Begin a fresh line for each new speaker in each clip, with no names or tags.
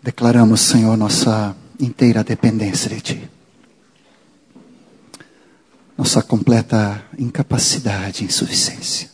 Declaramos, Senhor, nossa inteira dependência de Ti. Nossa completa incapacidade e insuficiência.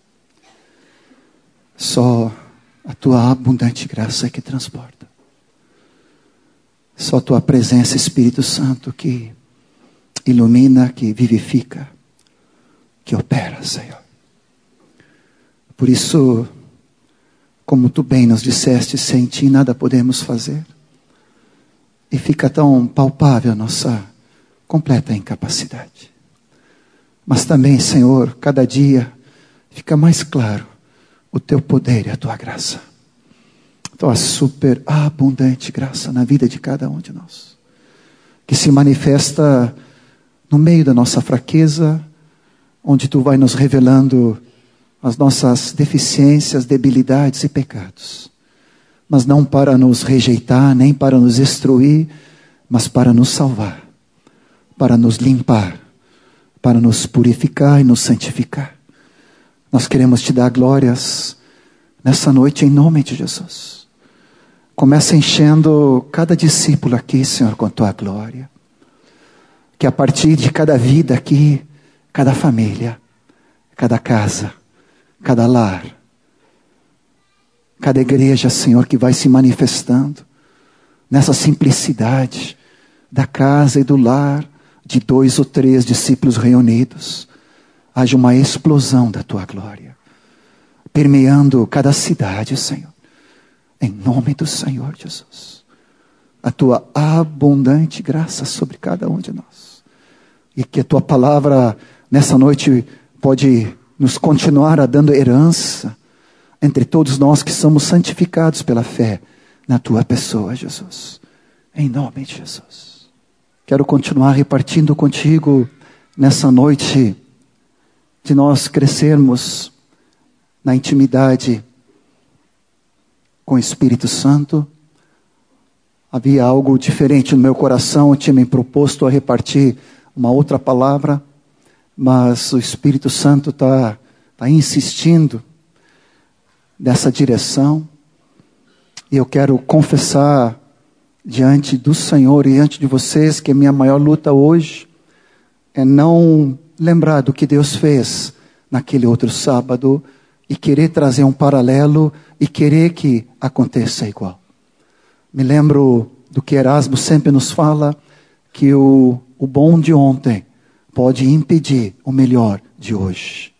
Só a Tua abundante graça é que transporta. Só a Tua presença, Espírito Santo, que ilumina, que vivifica, que opera, Senhor. Por isso, como Tu bem nos disseste, sem Ti nada podemos fazer. E fica tão palpável a nossa completa incapacidade. Mas também, Senhor, cada dia fica mais claro o Teu poder e a Tua graça. Tua super abundante graça na vida de cada um de nós. Que se manifesta no meio da nossa fraqueza, onde Tu vai nos revelando as nossas deficiências, debilidades e pecados. Mas não para nos rejeitar, nem para nos destruir, mas para nos salvar, para nos limpar, para nos purificar e nos santificar. Nós queremos Te dar glórias nessa noite em nome de Jesus. Começa enchendo cada discípulo aqui, Senhor, com Tua glória. Que a partir de cada vida aqui, cada família, cada casa, cada lar, cada igreja, Senhor, que vai se manifestando nessa simplicidade da casa e do lar, de 2 ou 3 discípulos reunidos, haja uma explosão da Tua glória, permeando cada cidade, Senhor, em nome do Senhor Jesus. A Tua abundante graça sobre cada um de nós. E que a Tua palavra nessa noite pode nos continuar dando herança entre todos nós que somos santificados pela fé na Tua pessoa, Jesus. Em nome de Jesus. Quero continuar repartindo contigo nessa noite de nós crescermos na intimidade com o Espírito Santo. Havia algo diferente no meu coração, eu tinha me proposto a repartir uma outra palavra, mas o Espírito Santo está insistindo nessa direção. E eu quero confessar diante do Senhor e diante de vocês que a minha maior luta hoje é não lembrar do que Deus fez naquele outro sábado e querer trazer um paralelo e querer que aconteça igual. Me lembro do que Erasmo sempre nos fala, que o bom de ontem pode impedir o melhor de hoje.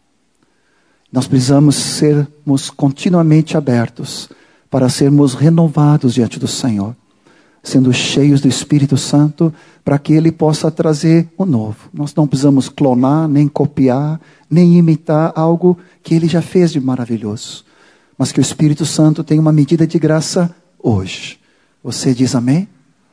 Nós precisamos sermos continuamente abertos para sermos renovados diante do Senhor, sendo cheios do Espírito Santo, para que Ele possa trazer o novo. Nós não precisamos clonar, nem copiar, nem imitar algo que Ele já fez de maravilhoso. Mas que o Espírito Santo tem uma medida de graça hoje. Você diz amém?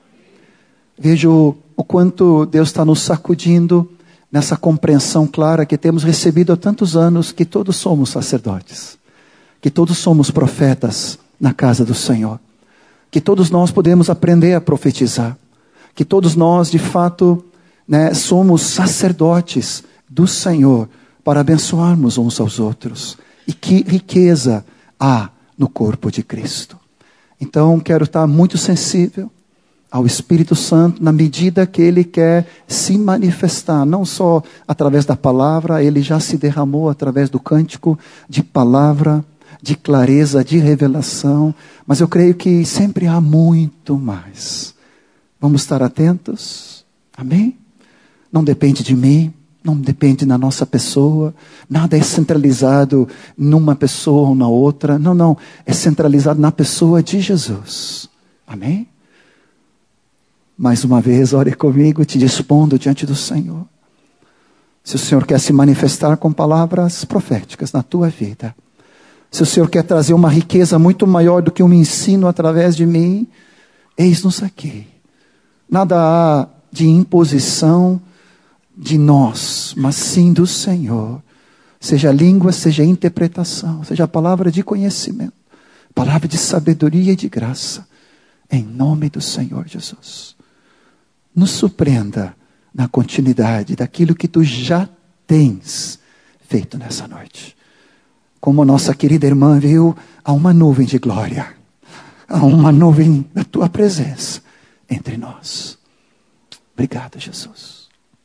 Vejo o quanto Deus está nos sacudindo nessa compreensão clara que temos recebido há tantos anos, que todos somos sacerdotes, que todos somos profetas na casa do Senhor, que todos nós podemos aprender a profetizar, que todos nós de fato somos sacerdotes do Senhor para abençoarmos uns aos outros. E que riqueza há no corpo de Cristo. Então quero estar muito sensível ao Espírito Santo na medida que Ele quer se manifestar, não só através da palavra, Ele já se derramou através do cântico de palavra, de clareza, de revelação, mas eu creio que sempre há muito mais. Vamos estar atentos? Amém? Não depende de mim, não depende da nossa pessoa, nada é centralizado numa pessoa ou na outra, não, é centralizado na pessoa de Jesus. Amém? Mais uma vez, ore comigo, te dispondo diante do Senhor. Se o Senhor quer se manifestar com palavras proféticas na tua vida, se o Senhor quer trazer uma riqueza muito maior do que um ensino através de mim, eis-nos aqui. Nada há de imposição de nós, mas sim do Senhor. Seja língua, seja interpretação, seja palavra de conhecimento, palavra de sabedoria e de graça, em nome do Senhor Jesus. Nos surpreenda na continuidade daquilo que Tu já tens feito nessa noite. Como nossa querida irmã viu, há uma nuvem de glória. Há uma nuvem da tua presença entre nós. Obrigado, Jesus.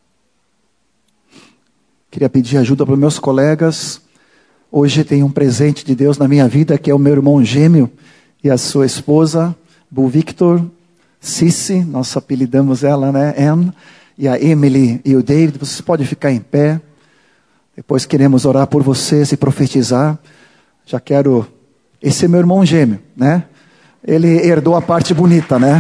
Queria pedir ajuda para os meus colegas. Hoje tem um presente de Deus na minha vida, que é o meu irmão gêmeo e a sua esposa, Bu Victor, Cici, nós apelidamos ela, né, Anne, e a Emily e o David. Vocês podem ficar em pé. Depois queremos orar por vocês e profetizar. Já quero... Esse é meu irmão gêmeo, né? Ele herdou a parte bonita, né?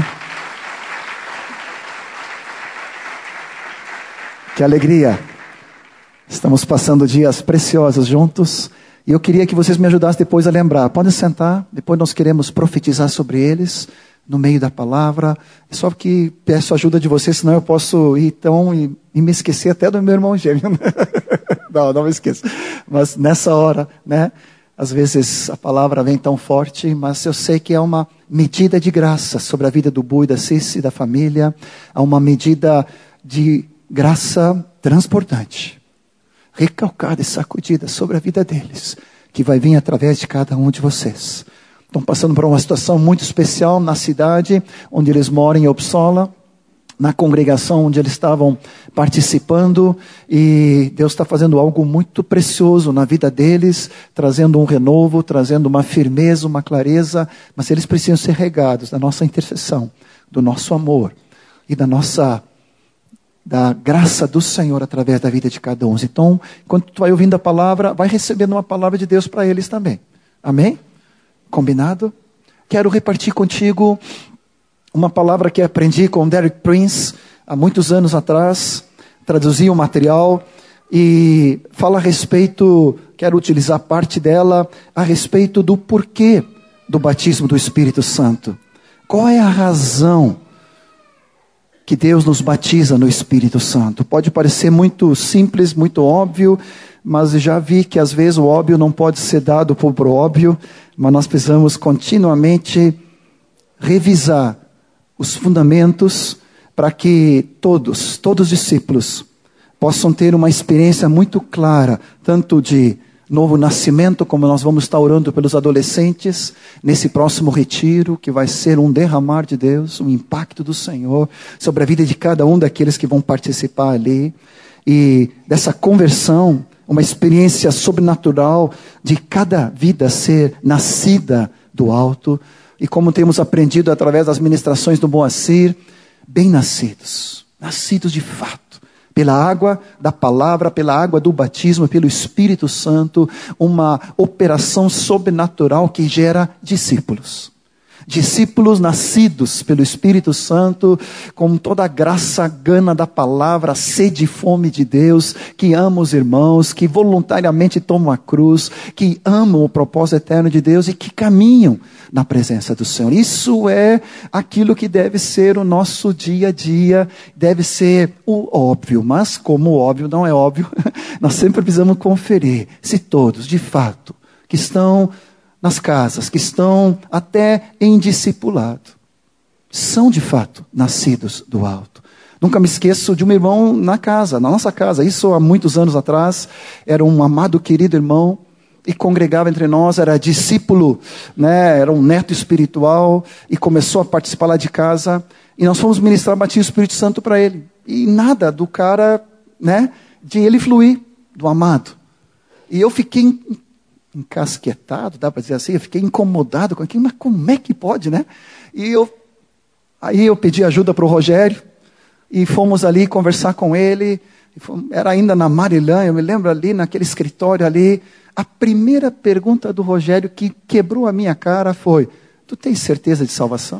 Que alegria. Estamos passando dias preciosos juntos. E eu queria que vocês me ajudassem depois a lembrar. Podem sentar. Depois nós queremos profetizar sobre eles, no meio da palavra. Só que peço a ajuda de vocês, senão eu posso ir então e me esquecer até do meu irmão gêmeo. Não me esqueço. Mas nessa hora, né? Às vezes a palavra vem tão forte, mas eu sei que é uma medida de graça sobre a vida do Bu e da Cici, da família. Há uma medida de graça transportante, recalcada e sacudida sobre a vida deles, que vai vir através de cada um de vocês. Estão passando por uma situação muito especial na cidade onde eles moram, em Uppsala, na congregação onde eles estavam participando, e Deus está fazendo algo muito precioso na vida deles, trazendo um renovo, trazendo uma firmeza, uma clareza, mas eles precisam ser regados da nossa intercessão, do nosso amor e da graça do Senhor através da vida de cada um. Então, quando tu vai ouvindo a palavra, vai recebendo uma palavra de Deus para eles também. Amém? Combinado? Quero repartir contigo uma palavra que aprendi com Derek Prince há muitos anos atrás. Traduzi o material e fala a respeito, quero utilizar parte dela, a respeito do porquê do batismo do Espírito Santo. Qual é a razão que Deus nos batiza no Espírito Santo? Pode parecer muito simples, muito óbvio, mas já vi que às vezes o óbvio não pode ser dado por óbvio, mas nós precisamos continuamente revisar os fundamentos para que todos os discípulos possam ter uma experiência muito clara, tanto de novo nascimento, como nós vamos estar orando pelos adolescentes, nesse próximo retiro, que vai ser um derramar de Deus, um impacto do Senhor, sobre a vida de cada um daqueles que vão participar ali, e dessa conversão, uma experiência sobrenatural, de cada vida ser nascida do alto, e como temos aprendido através das ministrações do Moacir, bem nascidos de fato, pela água da palavra, pela água do batismo, pelo Espírito Santo, uma operação sobrenatural que gera discípulos. Discípulos nascidos pelo Espírito Santo, com toda a graça, gana da palavra, sede e fome de Deus, que amam os irmãos, que voluntariamente tomam a cruz, que amam o propósito eterno de Deus e que caminham na presença do Senhor. Isso é aquilo que deve ser o nosso dia a dia, deve ser o óbvio, mas como o óbvio não é óbvio, nós sempre precisamos conferir se todos, de fato, que estão nas casas, que estão até em discipulado, são de fato nascidos do alto. Nunca me esqueço de um irmão na nossa casa, isso há muitos anos atrás, era um amado querido irmão, e congregava entre nós, era discípulo, né, era um neto espiritual, e começou a participar lá de casa, e nós fomos ministrar batismo do Espírito Santo para ele, e nada do cara, né, de ele fluir, do amado. E eu fiquei encasquetado, dá para dizer assim, eu fiquei incomodado com aquilo, mas como é que pode, né? Aí eu pedi ajuda para o Rogério, e fomos ali conversar com ele, era ainda na Marilã, eu me lembro ali naquele escritório ali, a primeira pergunta do Rogério que quebrou a minha cara foi: tu tens certeza de salvação?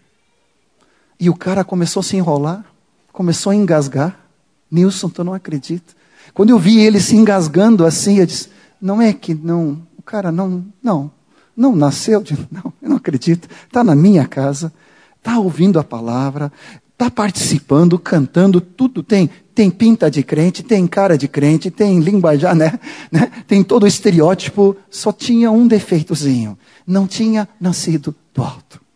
E o cara começou a se enrolar, começou a engasgar. Nilson, tu não acredita? Quando eu vi ele se engasgando assim, eu disse: não é que não, o cara não nasceu, não, eu não acredito, está na minha casa, está ouvindo a palavra, está participando, cantando, tudo tem pinta de crente, tem cara de crente, tem linguajar, né? Tem todo o estereótipo, só tinha um defeitozinho, não tinha nascido do alto.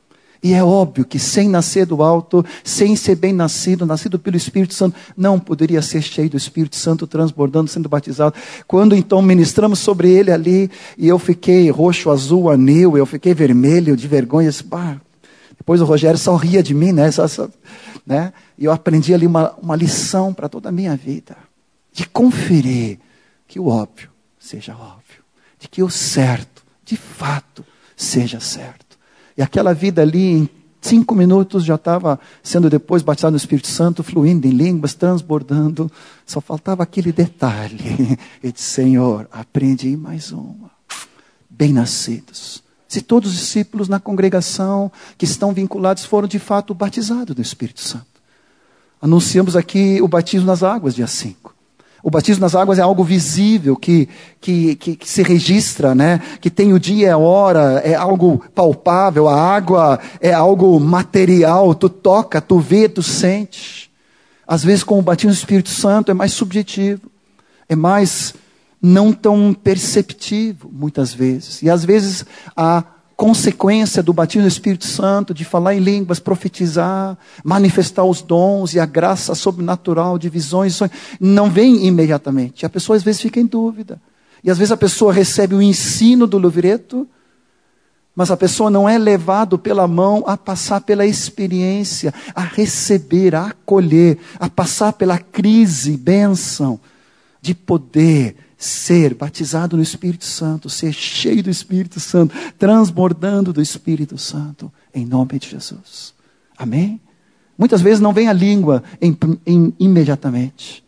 E é óbvio que sem nascer do alto, sem ser bem nascido, nascido pelo Espírito Santo, não poderia ser cheio do Espírito Santo, transbordando, sendo batizado. Quando então ministramos sobre ele ali, e eu fiquei roxo, azul, anil, eu fiquei vermelho de vergonha. Depois o Rogério só ria de mim, né? Né? E eu aprendi ali uma lição para toda a minha vida. De conferir que o óbvio seja óbvio. De que o certo, de fato, seja certo. E aquela vida ali, em 5 minutos, já estava sendo depois batizado no Espírito Santo, fluindo em línguas, transbordando. Só faltava aquele detalhe. Eu disse, Senhor, aprendi mais uma. Bem-nascidos. Se todos os discípulos na congregação que estão vinculados foram de fato batizados no Espírito Santo. Anunciamos aqui o batismo nas águas, dia 5. O batismo nas águas é algo visível, que se registra, né? Que tem o dia e a hora, é algo palpável. A água é algo material, tu toca, tu vê, tu sente. Às vezes com o batismo do Espírito Santo é mais subjetivo, é mais não tão perceptível, muitas vezes. E às vezes a consequência do batismo do Espírito Santo, de falar em línguas, profetizar, manifestar os dons e a graça sobrenatural de visões, não vem imediatamente. A pessoa às vezes fica em dúvida. E às vezes a pessoa recebe o ensino do livreto, mas a pessoa não é levado pela mão a passar pela experiência, a receber, a acolher, a passar pela crise, bênção, de poder ser batizado no Espírito Santo, ser cheio do Espírito Santo, transbordando do Espírito Santo, em nome de Jesus. Amém? Muitas vezes não vem a língua imediatamente,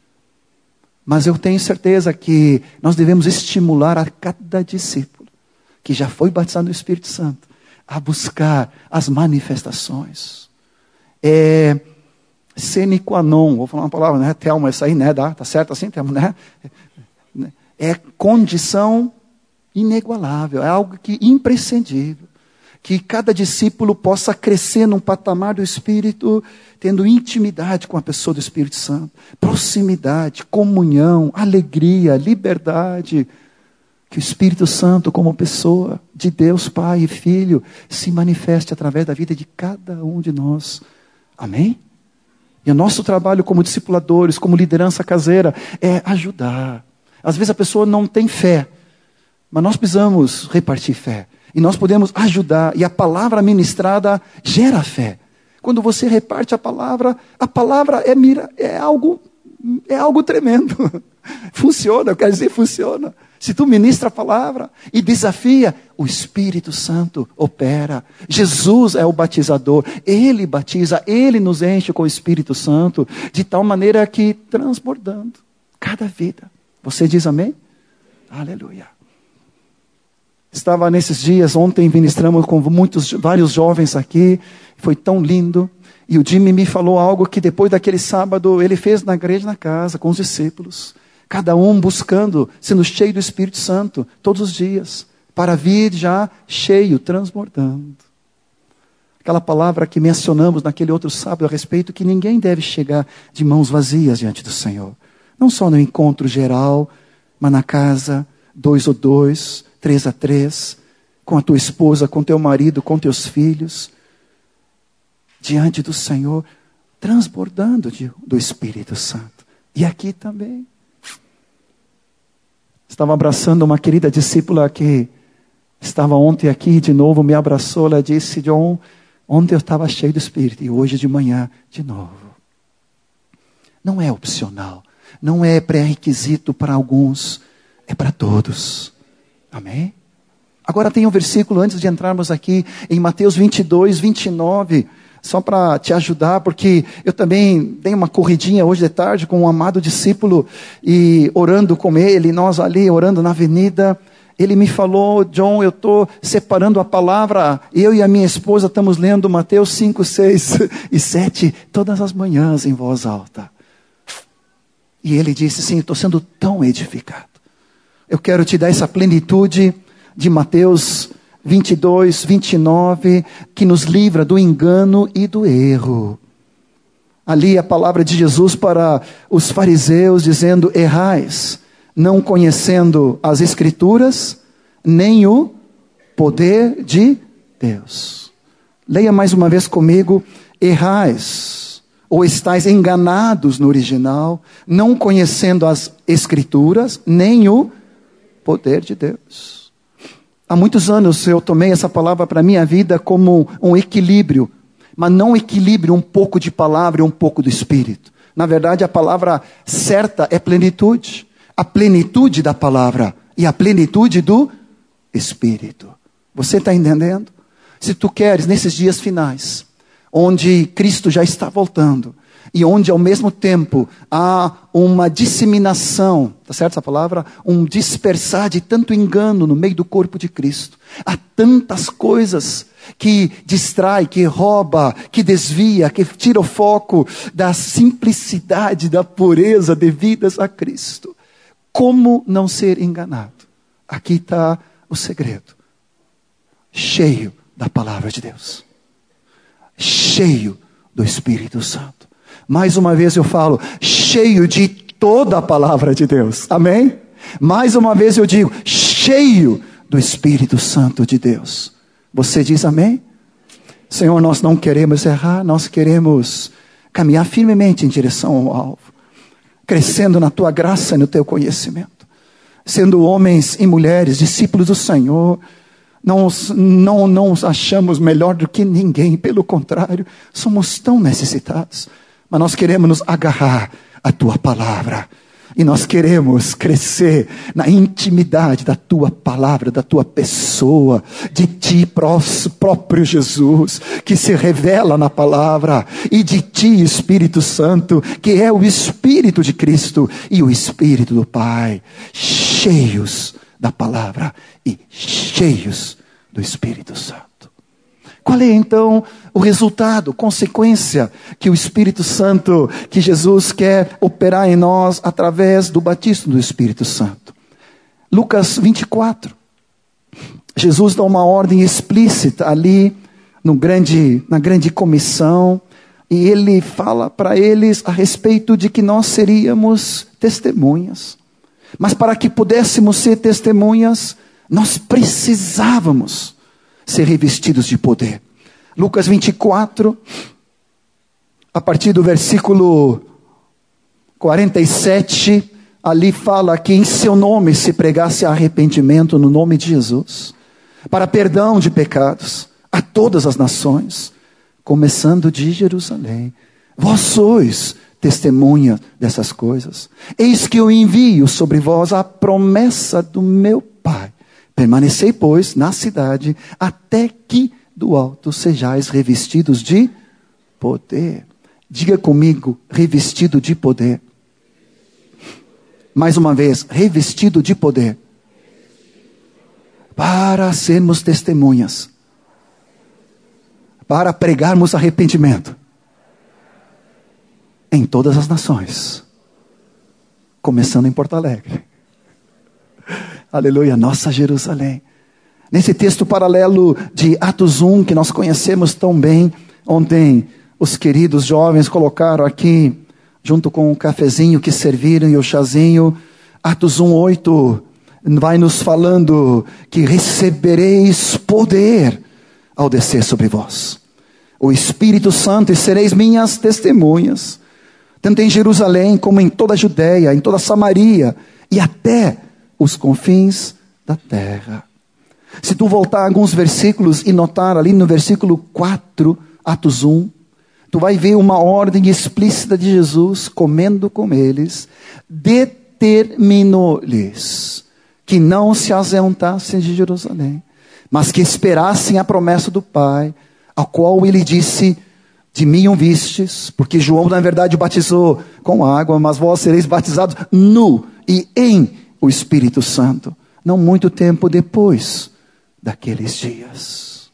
mas eu tenho certeza que nós devemos estimular a cada discípulo, que já foi batizado no Espírito Santo, a buscar as manifestações. Sine qua non, vou falar uma palavra, né? Thelma, isso aí, né? Tá certo assim, Thelma, né? É condição inigualável, é algo que imprescindível. Que cada discípulo possa crescer num patamar do Espírito, tendo intimidade com a pessoa do Espírito Santo. Proximidade, comunhão, alegria, liberdade. Que o Espírito Santo, como pessoa de Deus Pai e Filho, se manifeste através da vida de cada um de nós. Amém? E o nosso trabalho como discipuladores, como liderança caseira, é ajudar. Às vezes a pessoa não tem fé, mas nós precisamos repartir fé. E nós podemos ajudar. E a palavra ministrada gera fé. Quando você reparte a palavra é algo tremendo. Funciona, eu quero dizer, funciona. Se tu ministra a palavra e desafia, o Espírito Santo opera. Jesus é o batizador. Ele batiza, Ele nos enche com o Espírito Santo, de tal maneira que transbordando cada vida. Você diz amém? Aleluia. Estava nesses dias, ontem ministramos com vários jovens aqui, foi tão lindo. E o Jimmy me falou algo que depois daquele sábado, ele fez na igreja, na casa, com os discípulos. Cada um buscando, sendo cheio do Espírito Santo, todos os dias. Para vir já cheio, transbordando. Aquela palavra que mencionamos naquele outro sábado a respeito, que ninguém deve chegar de mãos vazias diante do Senhor. Não só no encontro geral, mas na casa, 2 ou 2, 3 a 3, com a tua esposa, com teu marido, com teus filhos, diante do Senhor, transbordando do Espírito Santo. E aqui também. Estava abraçando uma querida discípula que estava ontem aqui, de novo me abraçou, ela disse, John, ontem eu estava cheio do Espírito, e hoje de manhã, de novo. Não é opcional. Não é pré-requisito para alguns, é para todos. Amém? Agora tem um versículo, antes de entrarmos aqui, em Mateus 22, 29, só para te ajudar, porque eu também dei uma corridinha hoje de tarde com um amado discípulo, e orando com ele, nós ali orando na avenida, ele me falou, John, eu estou separando a palavra, eu e a minha esposa estamos lendo Mateus 5, 6 e 7, todas as manhãs em voz alta. E ele disse, sim, estou sendo tão edificado. Eu quero te dar essa plenitude de Mateus 22, 29, que nos livra do engano e do erro. Ali a palavra de Jesus para os fariseus, dizendo, errais, não conhecendo as Escrituras, nem o poder de Deus. Leia mais uma vez comigo. Errais, ou estáis enganados no original, não conhecendo as Escrituras, nem o poder de Deus. Há muitos anos eu tomei essa palavra para a minha vida como um equilíbrio, mas não um equilíbrio, um pouco de palavra e um pouco do Espírito. Na verdade, a palavra certa é plenitude. A plenitude da palavra e a plenitude do Espírito. Você está entendendo? Se tu queres, nesses dias finais, onde Cristo já está voltando, e onde ao mesmo tempo há uma disseminação, está certo essa palavra? Um dispersar de tanto engano no meio do corpo de Cristo. Há tantas coisas que distrai, que rouba, que desvia, que tira o foco da simplicidade, da pureza devidas a Cristo. Como não ser enganado? Aqui está o segredo. Cheio da palavra de Deus. Cheio do Espírito Santo. Mais uma vez eu falo, cheio de toda a palavra de Deus. Amém? Mais uma vez eu digo, cheio do Espírito Santo de Deus. Você diz amém? Senhor, nós não queremos errar, nós queremos caminhar firmemente em direção ao alvo. Crescendo na tua graça e no teu conhecimento. Sendo homens e mulheres, discípulos do Senhor. Não nos achamos melhor do que ninguém. Pelo contrário, somos tão necessitados. Mas nós queremos nos agarrar à tua palavra. E nós queremos crescer na intimidade da tua palavra, da tua pessoa, de ti próprio Jesus, que se revela na palavra, e de ti, Espírito Santo, que é o Espírito de Cristo e o Espírito do Pai, cheios da palavra e cheios do Espírito Santo. Qual é então o resultado, consequência que o Espírito Santo, que Jesus quer operar em nós através do batismo do Espírito Santo? Lucas 24. Jesus dá uma ordem explícita ali na grande comissão, e ele fala para eles a respeito de que nós seríamos testemunhas. Mas para que pudéssemos ser testemunhas, nós precisávamos ser revestidos de poder. Lucas 24, a partir do versículo 47, ali fala que em seu nome se pregasse arrependimento no nome de Jesus, para perdão de pecados a todas as nações, começando de Jerusalém. Vós sois testemunha dessas coisas. Eis que eu envio sobre vós a promessa do meu Pai. Permanecei, pois, na cidade, até que do alto sejais revestidos de poder. Diga comigo, revestido de poder. Mais uma vez, revestido de poder. Para sermos testemunhas. Para pregarmos arrependimento. Em todas as nações. Começando em Porto Alegre. Aleluia, nossa Jerusalém. Nesse texto paralelo de Atos 1, que nós conhecemos tão bem, ontem os queridos jovens colocaram aqui, junto com o cafezinho que serviram e o chazinho, Atos 1:8, vai nos falando que recebereis poder ao descer sobre vós. O Espírito Santo, e sereis minhas testemunhas, tanto em Jerusalém como em toda a Judeia, em toda a Samaria e até os confins da terra. Se tu voltar alguns versículos e notar ali no versículo 4, Atos 1, tu vai ver uma ordem explícita de Jesus, comendo com eles, determinou-lhes que não se ausentassem de Jerusalém, mas que esperassem a promessa do Pai, ao qual ele disse: de mim o vistes, porque João na verdade batizou com água, mas vós sereis batizados no e em o Espírito Santo, não muito tempo depois daqueles dias.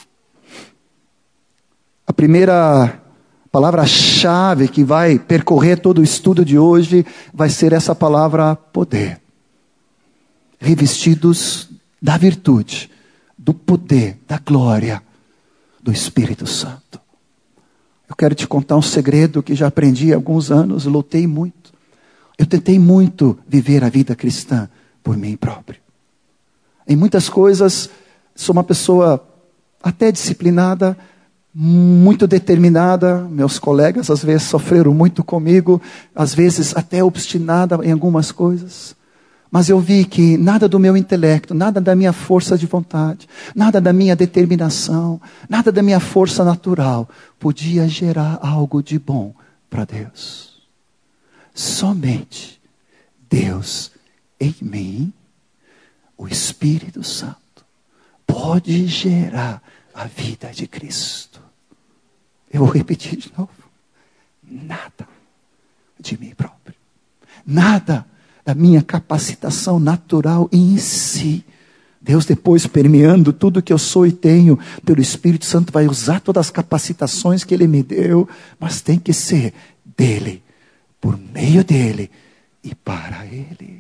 A primeira palavra-chave que vai percorrer todo o estudo de hoje vai ser essa palavra poder. Revestidos da virtude, do poder, da glória do Espírito Santo. Eu quero te contar um segredo que já aprendi há alguns anos, lutei muito. Eu tentei muito viver a vida cristã por mim próprio. Em muitas coisas, sou uma pessoa até disciplinada, muito determinada. Meus colegas às vezes sofreram muito comigo, às vezes até obstinada em algumas coisas. Mas eu vi que nada do meu intelecto, nada da minha força de vontade, nada da minha determinação, nada da minha força natural podia gerar algo de bom para Deus. Somente Deus em mim, o Espírito Santo, pode gerar a vida de Cristo. Eu vou repetir de novo. Nada de mim próprio. Nada da minha capacitação natural em si. Deus, depois, permeando tudo que eu sou e tenho, pelo Espírito Santo, vai usar todas as capacitações que Ele me deu, mas tem que ser dEle, por meio dEle e para Ele.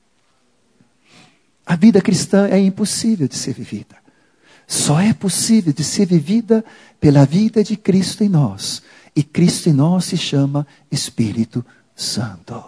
A vida cristã é impossível de ser vivida. Só é possível de ser vivida pela vida de Cristo em nós. E Cristo em nós se chama Espírito Santo.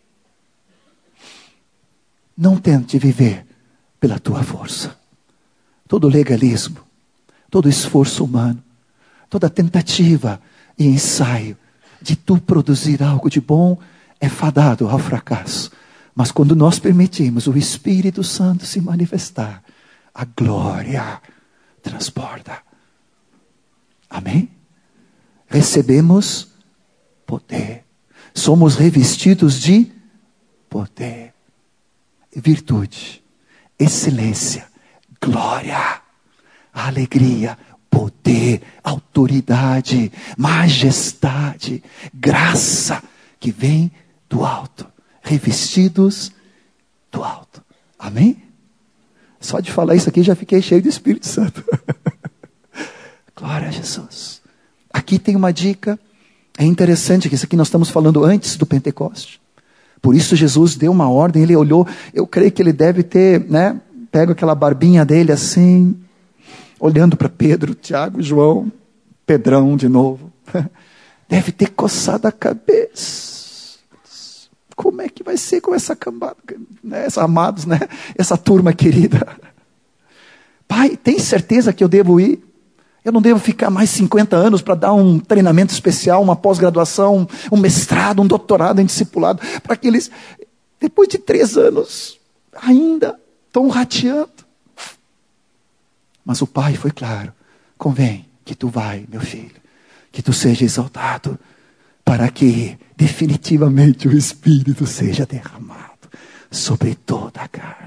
Não tente viver pela tua força. Todo legalismo, todo esforço humano, toda tentativa e ensaio de tu produzir algo de bom é fadado ao fracasso. Mas quando nós permitimos o Espírito Santo se manifestar, a glória transborda. Amém? Recebemos poder. Somos revestidos de poder, virtude, excelência, glória, alegria, poder, autoridade, majestade, graça que vem do alto. Revestidos do alto. Amém? Só de falar isso aqui já fiquei cheio do Espírito Santo. Glória a Jesus. Aqui tem uma dica. É interessante que isso aqui nós estamos falando antes do Pentecoste. Por isso Jesus deu uma ordem, ele olhou, eu creio que ele deve ter, pego aquela barbinha dele assim, olhando para Pedro, Tiago, João, Pedrão de novo. Deve ter coçado a cabeça. Como é que vai ser com essa cambada, amados, essa turma querida? Pai, tem certeza que eu devo ir? Eu não devo ficar mais 50 anos para dar um treinamento especial, uma pós-graduação, um mestrado, um doutorado em discipulado, para que eles, depois de 3 anos, ainda estão rateando. Mas o pai foi claro: convém que tu vai, meu filho, que tu seja exaltado, para que definitivamente o Espírito seja derramado sobre toda a carne.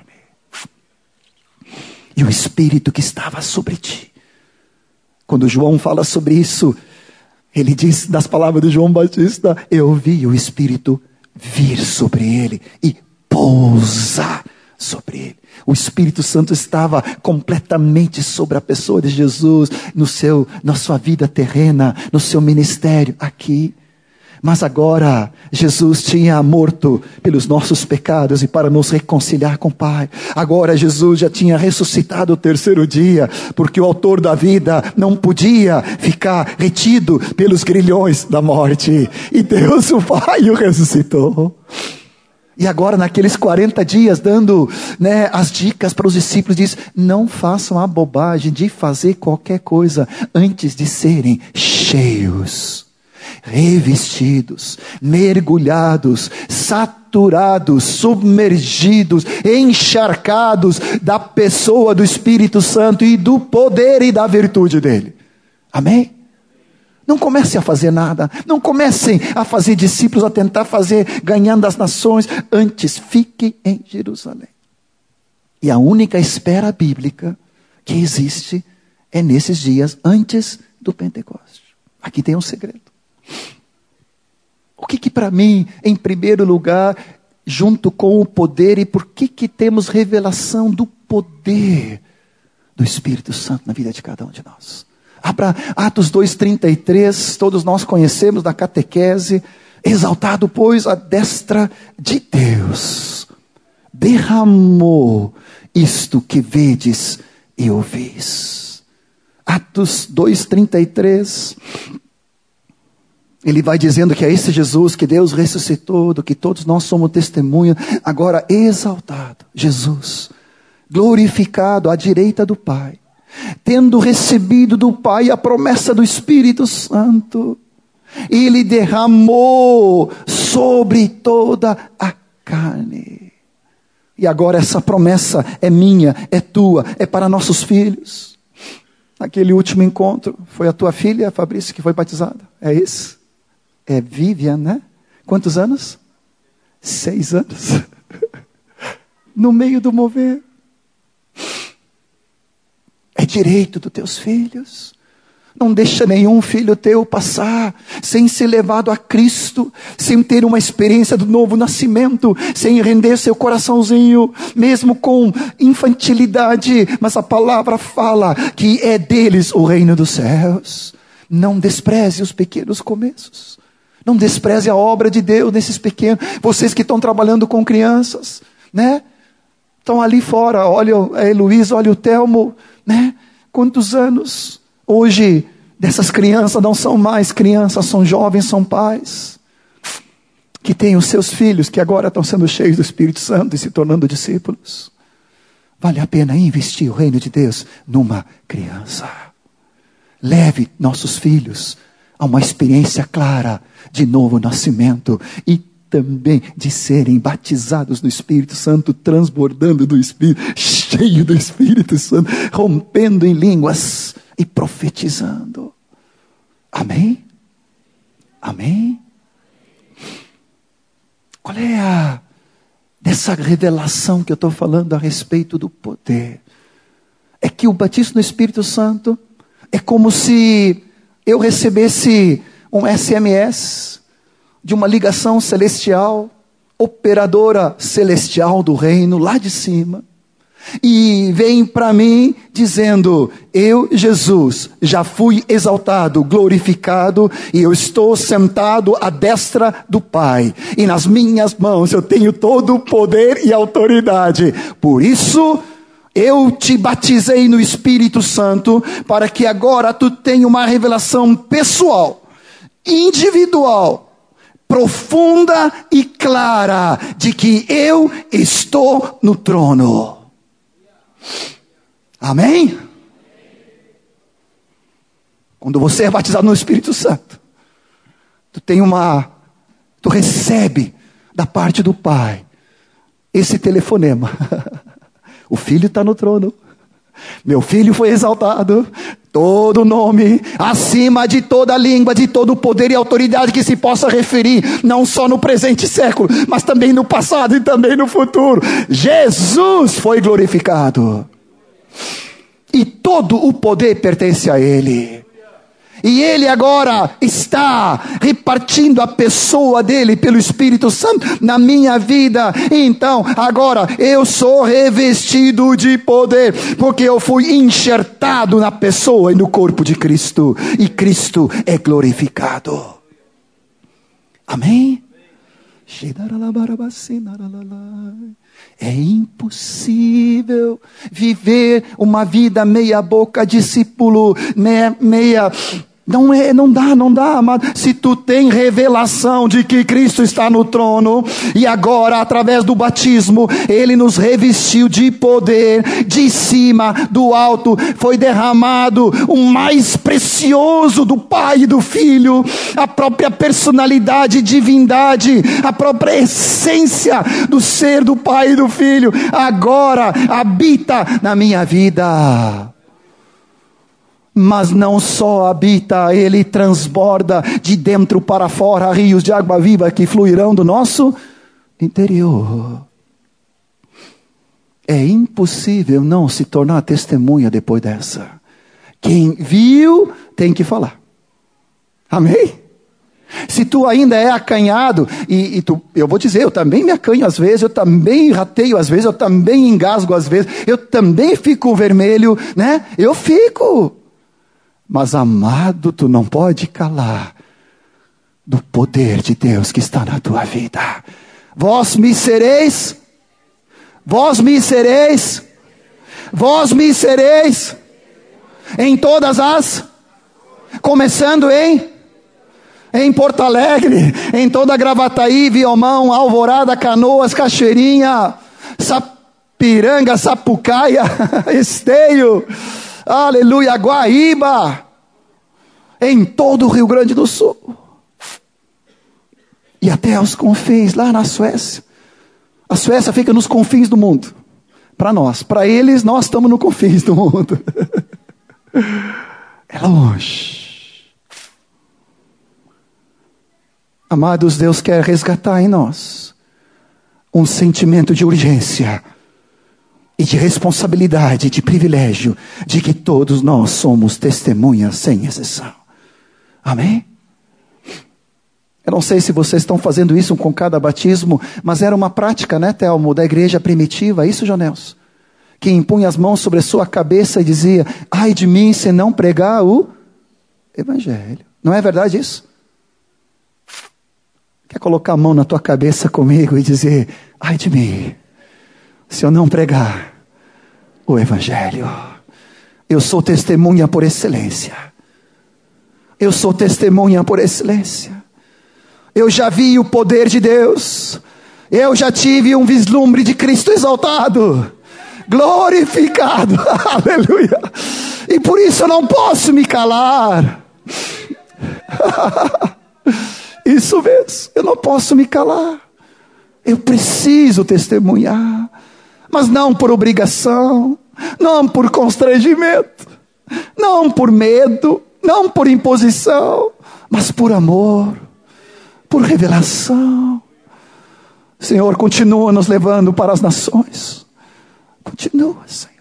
E o Espírito que estava sobre ti. Quando João fala sobre isso, ele diz das palavras de João Batista: eu vi o Espírito vir sobre ele e pousar sobre ele. O Espírito Santo estava completamente sobre a pessoa de Jesus, na sua vida terrena, no seu ministério aqui. Mas agora, Jesus tinha morto pelos nossos pecados e para nos reconciliar com o Pai. Agora Jesus já tinha ressuscitado o 3º dia, porque o autor da vida não podia ficar retido pelos grilhões da morte. E Deus, o Pai, o ressuscitou. E agora naqueles 40 dias, dando as dicas para os discípulos, diz: não façam a bobagem de fazer qualquer coisa antes de serem cheios, revestidos, mergulhados, saturados, submergidos, encharcados da pessoa do Espírito Santo e do poder e da virtude dele. Amém? Não comecem a fazer nada, não comecem a fazer discípulos, a tentar fazer ganhando as nações. Antes, fiquem em Jerusalém. E a única espera bíblica que existe é nesses dias antes do Pentecoste. Aqui tem um segredo. O que para mim, em primeiro lugar, junto com o poder, e por que temos revelação do poder do Espírito Santo na vida de cada um de nós? Abra Atos 2:33, todos nós conhecemos da catequese. Exaltado, pois, a destra de Deus, derramou isto que vedes e ouvis. Atos 2:33. Ele vai dizendo que é esse Jesus que Deus ressuscitou, do que todos nós somos testemunha, agora exaltado, Jesus, glorificado à direita do Pai, tendo recebido do Pai a promessa do Espírito Santo, Ele derramou sobre toda a carne. E agora essa promessa é minha, é tua, é para nossos filhos. Naquele último encontro, foi a tua filha, Fabrício, que foi batizada. É isso? É Vivian, né? Quantos anos? 6 anos. No meio do mover. É direito dos teus filhos. Não deixa nenhum filho teu passar sem ser levado a Cristo, sem ter uma experiência do novo nascimento, sem render seu coraçãozinho, mesmo com infantilidade. Mas a palavra fala que é deles o reino dos céus. Não despreze os pequenos começos. Não despreze a obra de Deus nesses pequenos. Vocês que estão trabalhando com crianças, né? Estão ali fora, olha a Heloísa, olha o Telmo, né? Quantos anos hoje dessas crianças não são mais crianças, são jovens, são pais, que têm os seus filhos, que agora estão sendo cheios do Espírito Santo e se tornando discípulos. Vale a pena investir o reino de Deus numa criança. Leve nossos filhos a uma experiência clara de novo nascimento e também de serem batizados no Espírito Santo, transbordando do Espírito, cheio do Espírito Santo, rompendo em línguas e profetizando. Amém? Amém? Qual é dessa revelação que eu estou falando a respeito do poder? É que o batismo no Espírito Santo é como se eu recebesse um SMS de uma ligação celestial, operadora celestial do reino, lá de cima, e vem para mim dizendo: eu, Jesus, já fui exaltado, glorificado, e eu estou sentado à destra do Pai, e nas minhas mãos eu tenho todo o poder e autoridade. Por isso eu te batizei no Espírito Santo, para que agora tu tenha uma revelação pessoal, individual, profunda e clara, de que eu estou no trono. Amém? Quando você é batizado no Espírito Santo, tu recebe da parte do Pai esse telefonema. O filho está no trono. Meu filho foi exaltado. Todo nome, acima de toda língua, de todo poder e autoridade que se possa referir, não só no presente século, mas também no passado e também no futuro. Jesus foi glorificado. E todo o poder pertence a Ele. E Ele agora está repartindo a pessoa dEle pelo Espírito Santo na minha vida. Então, agora eu sou revestido de poder, porque eu fui enxertado na pessoa e no corpo de Cristo. E Cristo é glorificado. Amém? É impossível viver uma vida meia boca, discípulo, meia... Não dá, amado. Se tu tem revelação de que Cristo está no trono, e agora, através do batismo, Ele nos revestiu de poder, de cima, do alto, foi derramado o mais precioso do Pai e do Filho, a própria personalidade, divindade, a própria essência do ser do Pai e do Filho, agora habita na minha vida. Mas não só habita, Ele transborda de dentro para fora rios de água viva que fluirão do nosso interior. É impossível não se tornar testemunha depois dessa. Quem viu tem que falar. Amém? Se tu ainda é acanhado, eu vou dizer, eu também me acanho às vezes, eu também rateio às vezes, eu também engasgo às vezes, eu também fico vermelho, né? Eu fico. Mas amado, tu não pode calar do poder de Deus que está na tua vida. Vós me sereis, em todas as, começando em Porto Alegre, em toda Gravataí, Viomão, Alvorada, Canoas, Cachoeirinha, Sapiranga, Sapucaia, Esteio, aleluia, Guaíba, em todo o Rio Grande do Sul, e até aos confins, lá na Suécia. A Suécia fica nos confins do mundo, para nós. Para eles, nós estamos no confins do mundo. É longe. Amados, Deus quer resgatar em nós um sentimento de urgência e de responsabilidade, de privilégio, de que todos nós somos testemunhas sem exceção. Amém? Eu não sei se vocês estão fazendo isso com cada batismo, mas era uma prática, né, Telmo, da igreja primitiva, isso, Jonelson? Que impunha as mãos sobre a sua cabeça e dizia: ai de mim se não pregar o Evangelho. Não é verdade isso? Quer colocar a mão na tua cabeça comigo e dizer: ai de mim se eu não pregar o Evangelho? Eu sou testemunha por excelência. Eu sou testemunha por excelência. Eu já vi o poder de Deus. Eu já tive um vislumbre de Cristo exaltado, glorificado. Aleluia. E por isso eu não posso me calar. Isso mesmo, eu não posso me calar. Eu preciso testemunhar. Mas não por obrigação, não por constrangimento, não por medo, não por imposição, mas por amor, por revelação. Senhor, continua nos levando para as nações. Continua, Senhor.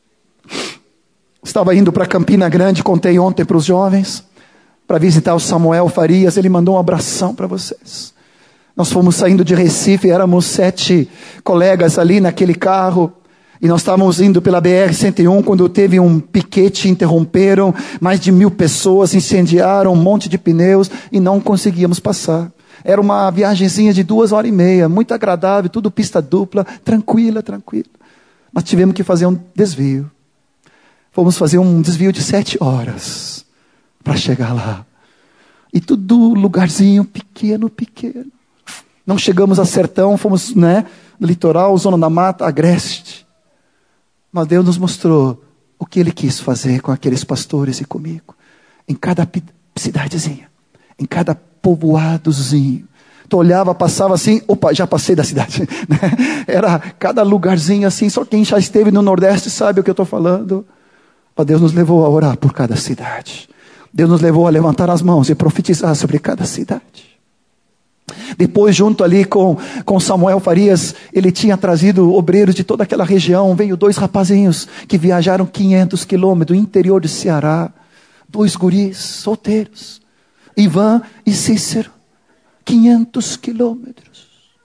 Estava indo para Campina Grande, contei ontem para os jovens, para visitar o Samuel Farias. Ele mandou um abração para vocês. Nós fomos saindo de Recife, éramos 7 colegas ali naquele carro, e nós estávamos indo pela BR-101, quando teve um piquete, interromperam, mais de 1000 pessoas, incendiaram um monte de pneus, e não conseguíamos passar. Era uma viagenzinha de 2h30, muito agradável, tudo pista dupla, tranquila. Mas tivemos que fazer um desvio. Fomos fazer um desvio de 7 horas, para chegar lá. E tudo lugarzinho pequeno. Não chegamos a Sertão, fomos, no litoral, Zona da Mata, Agreste. Mas Deus nos mostrou o que Ele quis fazer com aqueles pastores e comigo. Em cada cidadezinha, em cada povoadozinho. Tu olhava, passava assim, opa, já passei da cidade. Era cada lugarzinho assim, só quem já esteve no Nordeste sabe o que eu estou falando. Deus nos levou a orar por cada cidade. Deus nos levou a levantar as mãos e profetizar sobre cada cidade. Depois, junto ali com Samuel Farias, ele tinha trazido obreiros de toda aquela região. Veio 2 rapazinhos que viajaram 500 quilômetros do interior do Ceará. 2 guris solteiros, Ivan e Cícero. 500 quilômetros.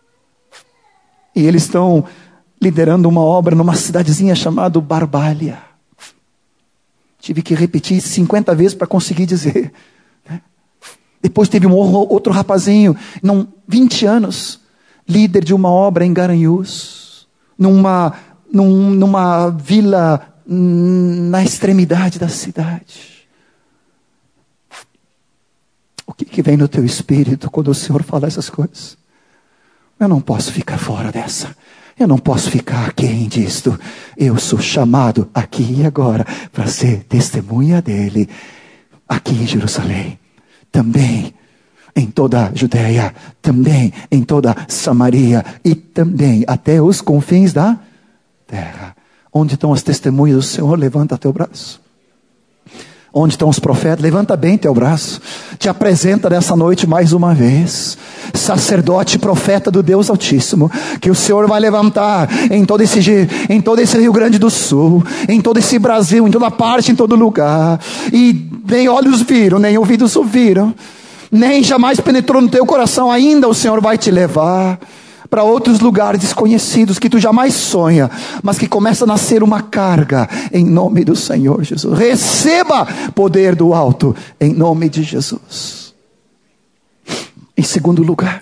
E eles estão liderando uma obra numa cidadezinha chamada Barbalha. Tive que repetir 50 vezes para conseguir dizer. Depois teve um outro rapazinho, 20 anos, líder de uma obra em Garanhuns, numa vila na extremidade da cidade. O que vem no teu espírito quando o Senhor fala essas coisas? Eu não posso ficar fora dessa. Eu não posso ficar aquém disto. Eu sou chamado aqui e agora para ser testemunha dele. Aqui em Jerusalém. Também em toda a Judeia. Também em toda a Samaria. E também até os confins da terra. Onde estão as testemunhas do Senhor? Levanta teu braço. Onde estão os profetas? Levanta bem teu braço. Te apresenta nessa noite mais uma vez. Sacerdote, profeta do Deus Altíssimo. Que o Senhor vai levantar em todo esse Rio Grande do Sul. Em todo esse Brasil, em toda parte, em todo lugar. E nem olhos viram, nem ouvidos ouviram. Nem jamais penetrou no teu coração. Ainda o Senhor vai te levar para outros lugares desconhecidos que tu jamais sonha, mas que começa a nascer uma carga em nome do Senhor Jesus. Receba poder do alto em nome de Jesus. Em segundo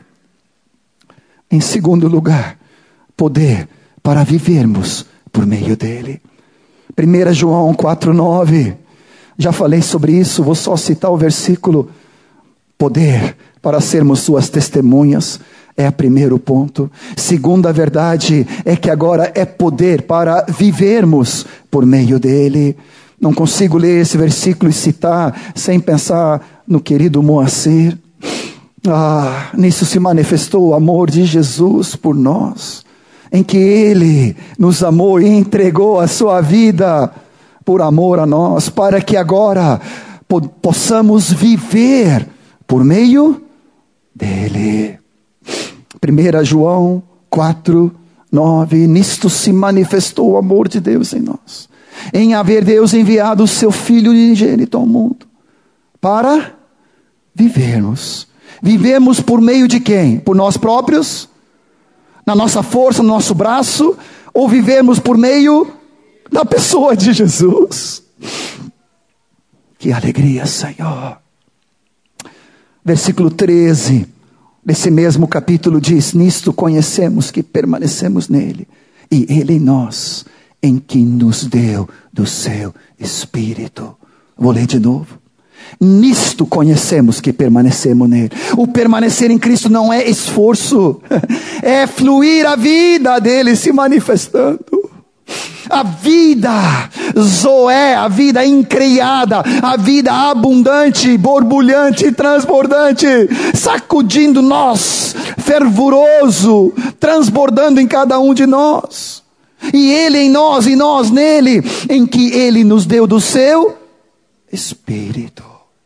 lugar, poder para vivermos por meio dele. 1 João 4:9, já falei sobre isso, vou só citar o versículo. Poder para sermos suas testemunhas é o primeiro ponto. Segunda verdade é que agora é poder para vivermos por meio dele. Não consigo ler esse versículo e citar sem pensar no querido Moacir. Nisso se manifestou o amor de Jesus por nós, em que Ele nos amou e entregou a sua vida por amor a nós, para que agora possamos viver por meio dEle. 1 João 4:9, nisto se manifestou o amor de Deus em nós, em haver Deus enviado o seu Filho unigênito ao mundo, para vivermos. Vivemos por meio de quem? Por nós próprios? Na nossa força, no nosso braço? Ou vivemos por meio da pessoa de Jesus? Que alegria, Senhor! Versículo 13 desse mesmo capítulo diz: nisto conhecemos que permanecemos nele, e ele em nós, em que nos deu do seu Espírito. Vou ler de novo. Nisto conhecemos que permanecemos nele. O permanecer em Cristo não é esforço, é fluir a vida dele se manifestando. A vida Zoé, a vida incriada, a vida abundante, borbulhante, transbordante, sacudindo nós, fervoroso, transbordando em cada um de nós. E ele em nós e nós nele, em que ele nos deu do seu Espírito.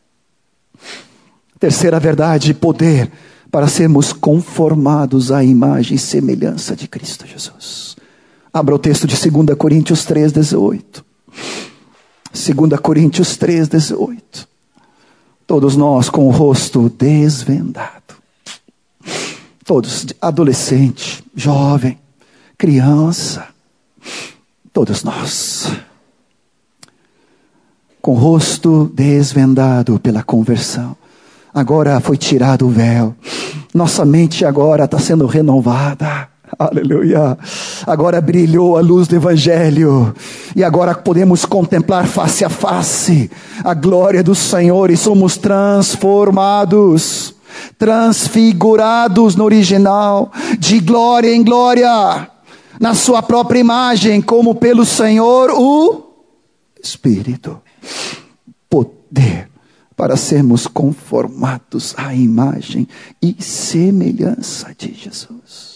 Terceira verdade, poder para sermos conformados à imagem e semelhança de Cristo Jesus. Abra o texto de 2 Coríntios 3:18. 2 Coríntios 3:18. Todos nós com o rosto desvendado. Todos, adolescente, jovem, criança. Todos nós. Com o rosto desvendado pela conversão. Agora foi tirado o véu. Nossa mente agora está sendo renovada. Aleluia. Agora brilhou a luz do Evangelho. E agora podemos contemplar face a face a glória do Senhor. E somos transformados, transfigurados no original, de glória em glória, na sua própria imagem, como pelo Senhor o Espírito. Poder para sermos conformados à imagem e semelhança de Jesus.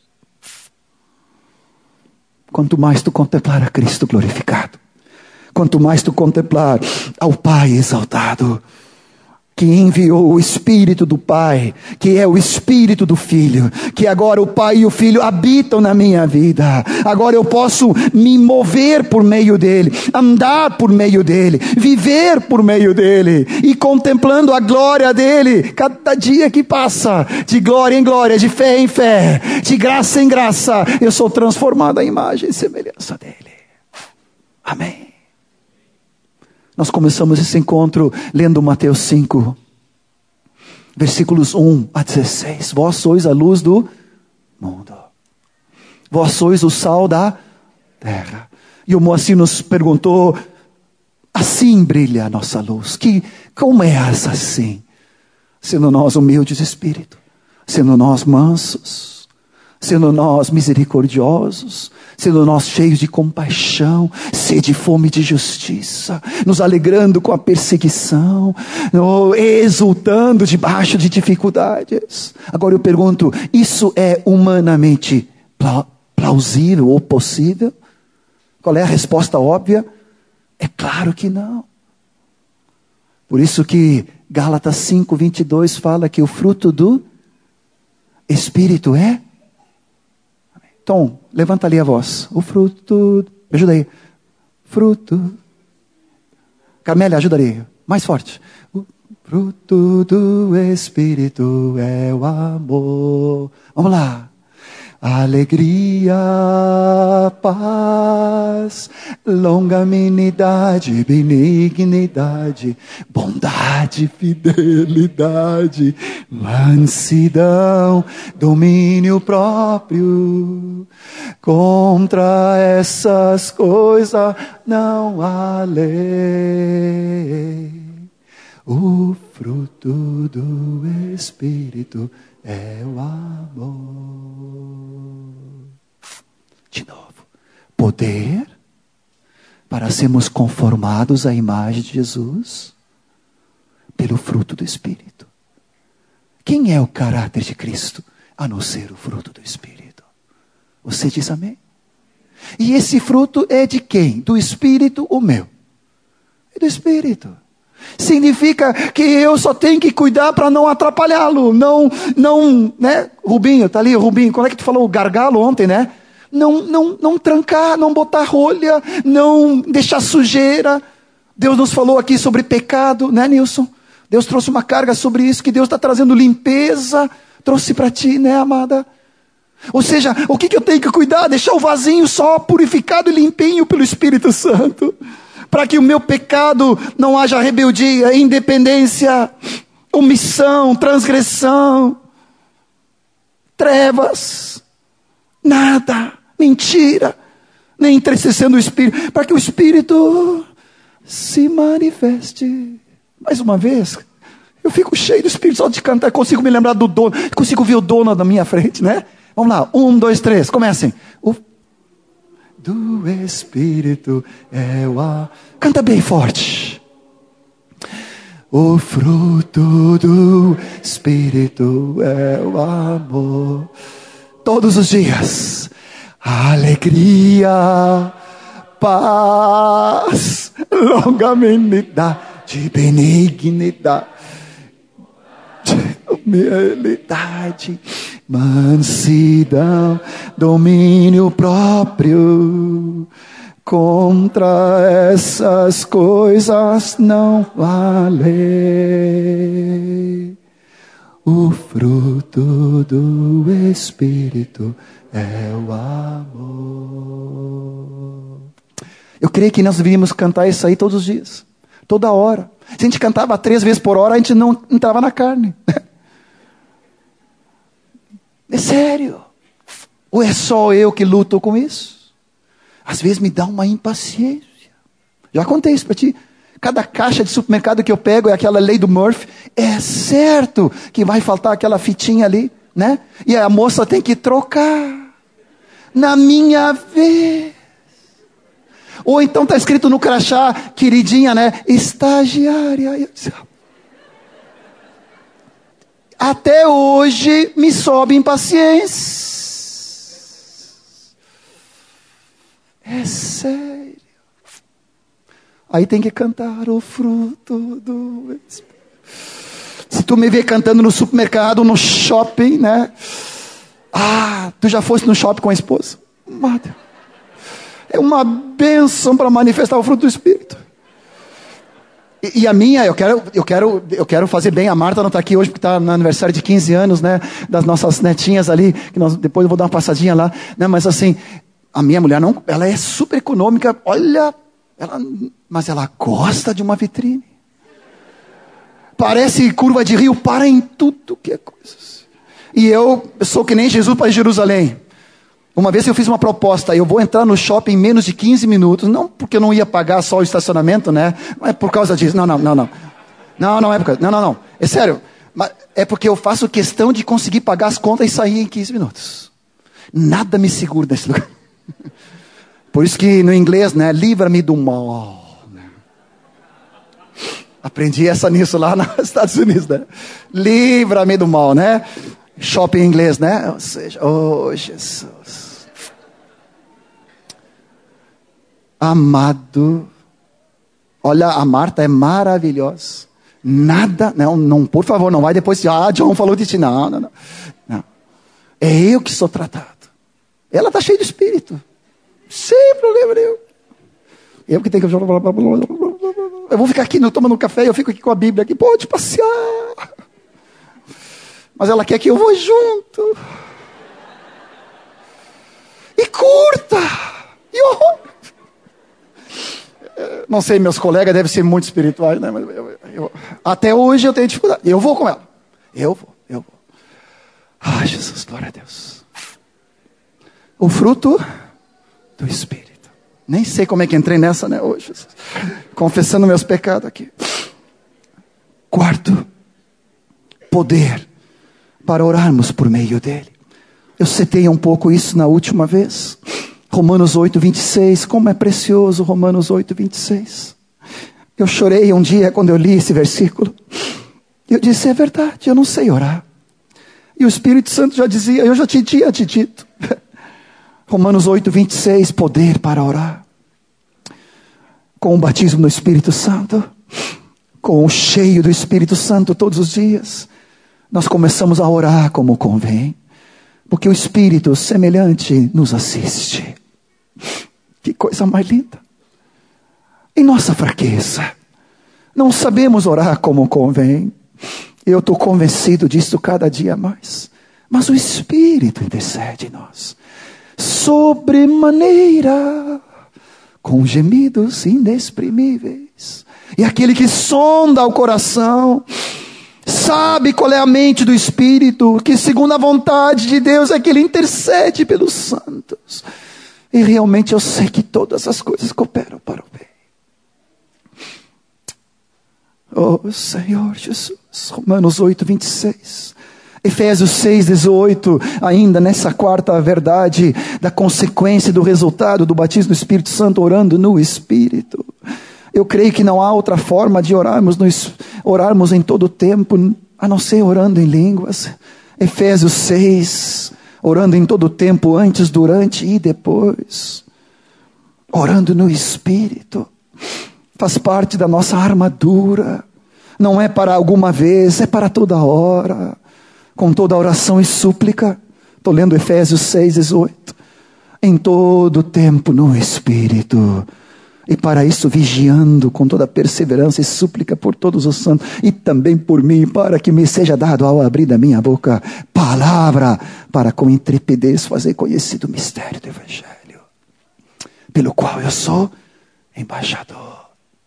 Quanto mais tu contemplar a Cristo glorificado, quanto mais tu contemplar ao Pai exaltado, que enviou o Espírito do Pai, que é o Espírito do Filho, que agora o Pai e o Filho habitam na minha vida. Agora eu posso me mover por meio dele, andar por meio dele, viver por meio dele, e contemplando a glória dele, cada dia que passa, de glória em glória, de fé em fé, de graça em graça, eu sou transformado à imagem e semelhança dele. Amém. Nós começamos esse encontro lendo Mateus 5, versículos 1-16. Vós sois a luz do mundo. Vós sois o sal da terra. E o Moacir nos perguntou, assim brilha a nossa luz. Como é essa assim? Sendo nós humildes de espírito, sendo nós mansos, sendo nós misericordiosos, sendo nós cheios de compaixão, sede e fome de justiça, nos alegrando com a perseguição, exultando debaixo de dificuldades. Agora eu pergunto, isso é humanamente plausível ou possível? Qual é a resposta óbvia? É claro que não. Por isso que Gálatas 5:22 fala que o fruto do Espírito é... Tom, levanta ali a voz. O fruto... Me ajuda aí. Fruto... Carmélia, ajuda aí. Mais forte. O fruto do Espírito é o amor. Vamos lá. Alegria, paz, longanimidade, benignidade, bondade, fidelidade, mansidão, domínio próprio. Contra essas coisas não há lei. O fruto do Espírito é o amor. De novo. Poder para sermos conformados à imagem de Jesus pelo fruto do Espírito. Quem é o caráter de Cristo, a não ser o fruto do Espírito? Você diz amém? E esse fruto é de quem? Do Espírito ou meu? É do Espírito. Significa que eu só tenho que cuidar para não atrapalhá-lo. Não, né? Rubinho, tá ali o Rubinho. Como é que tu falou? O gargalo ontem, né? Não trancar, não botar rolha, não deixar sujeira. Deus nos falou aqui sobre pecado, né, Nilson? Deus trouxe uma carga sobre isso, que Deus está trazendo limpeza. Trouxe para ti, né, amada? Ou seja, o que eu tenho que cuidar? Deixar o vasinho só purificado e limpinho pelo Espírito Santo. Para que o meu pecado não haja rebeldia, independência, omissão, transgressão, trevas, nada, mentira, nem entristecendo o Espírito. Para que o Espírito se manifeste. Mais uma vez, eu fico cheio do Espírito só de cantar, consigo me lembrar do dono, consigo ver o dono na minha frente, né? Vamos lá, 1, 2, 3, comecem. Do Espírito é o... Canta bem forte. O fruto do Espírito é o amor. Todos os dias. Alegria, paz, longanimidade, benignidade, humildade, mansidão, domínio próprio. Contra essas coisas não há lei. O fruto do Espírito é o amor. Eu creio que nós deveríamos cantar isso aí todos os dias, toda hora. Se a gente cantava 3 vezes por hora, a gente não entrava na carne. É sério. Ou é só eu que luto com isso? Às vezes me dá uma impaciência. Já contei isso para ti. Cada caixa de supermercado que eu pego é aquela lei do Murphy. É certo que vai faltar aquela fitinha ali, né? E a moça tem que trocar. Na minha vez. Ou então está escrito no crachá, queridinha, né? Estagiária. Até hoje me sobe impaciência. É sério. Aí tem que cantar o fruto do Espírito. Se tu me vê cantando no supermercado, no shopping, né? Tu já foste no shopping com a esposa? É uma bênção para manifestar o fruto do Espírito. E a minha, eu quero fazer bem. A Marta não está aqui hoje porque está no aniversário de 15 anos, né? Das nossas netinhas ali, que depois eu vou dar uma passadinha lá, né? Mas assim, a minha mulher não, ela é super econômica, olha, mas ela gosta de uma vitrine. Parece curva de rio, para em tudo que é coisas. E eu sou que nem Jesus para Jerusalém. Uma vez eu fiz uma proposta, eu vou entrar no shopping em menos de 15 minutos, não porque eu não ia pagar só o estacionamento, né? Não é por causa disso, não. Não é por causa, não. É sério, mas é porque eu faço questão de conseguir pagar as contas e sair em 15 minutos. Nada me segura nesse lugar. Por isso que no inglês, né? Livra-me do mal. Aprendi nisso lá nos Estados Unidos, né? Livra-me do mal, né? Shopping em inglês, né? Ou seja, Jesus. Amado. Olha, a Marta é maravilhosa. Nada, não, por favor, não vai depois dizer, John falou de ti. Não. É eu que sou tratado. Ela está cheia de espírito. Sem problema nenhum. Eu que tenho que... Eu vou ficar aqui tomando café, eu fico aqui com a Bíblia aqui. Pode passear. Mas ela quer que eu vou junto. E curta. Não sei, meus colegas devem ser muito espirituais, né? Mas até hoje eu tenho dificuldade. Eu vou com ela. Eu vou. Jesus, glória a Deus. O fruto do Espírito. Nem sei como é que entrei nessa, né? Hoje, confessando meus pecados aqui. 4, poder para orarmos por meio dele. Eu citei um pouco isso na última vez. Romanos 8, 26, como é precioso Romanos 8, 26. Eu chorei um dia quando eu li esse versículo. Eu disse, é verdade, eu não sei orar. E o Espírito Santo já dizia, eu já tinha te dito. Romanos 8, 26, poder para orar. Com o batismo no Espírito Santo, com o cheio do Espírito Santo todos os dias, nós começamos a orar como convém. Porque o Espírito semelhante nos assiste. Que coisa mais linda. Em nossa fraqueza, não sabemos orar como convém. Eu estou convencido disso cada dia mais. Mas o Espírito intercede em nós. Sobremaneira, com gemidos inexprimíveis. E aquele que sonda o coração, sabe qual é a mente do Espírito, que segundo a vontade de Deus é que Ele intercede pelos santos. E realmente eu sei que todas as coisas cooperam para o bem. Oh Senhor Jesus, Romanos 8, 26. Efésios 6, 18, ainda nessa quarta verdade da consequência do resultado do batismo do Espírito Santo, orando no Espírito. Eu creio que não há outra forma de orarmos em todo o tempo, a não ser orando em línguas. Efésios 6, orando em todo o tempo, antes, durante e depois. Orando no Espírito. Faz parte da nossa armadura. Não é para alguma vez, é para toda hora. Com toda oração e súplica. Estou lendo Efésios 6, 18. Em todo o tempo no Espírito. E para isso vigiando com toda perseverança e súplica por todos os santos. E também por mim, para que me seja dado ao abrir da minha boca palavra. Para com intrepidez fazer conhecido o mistério do Evangelho. Pelo qual eu sou embaixador.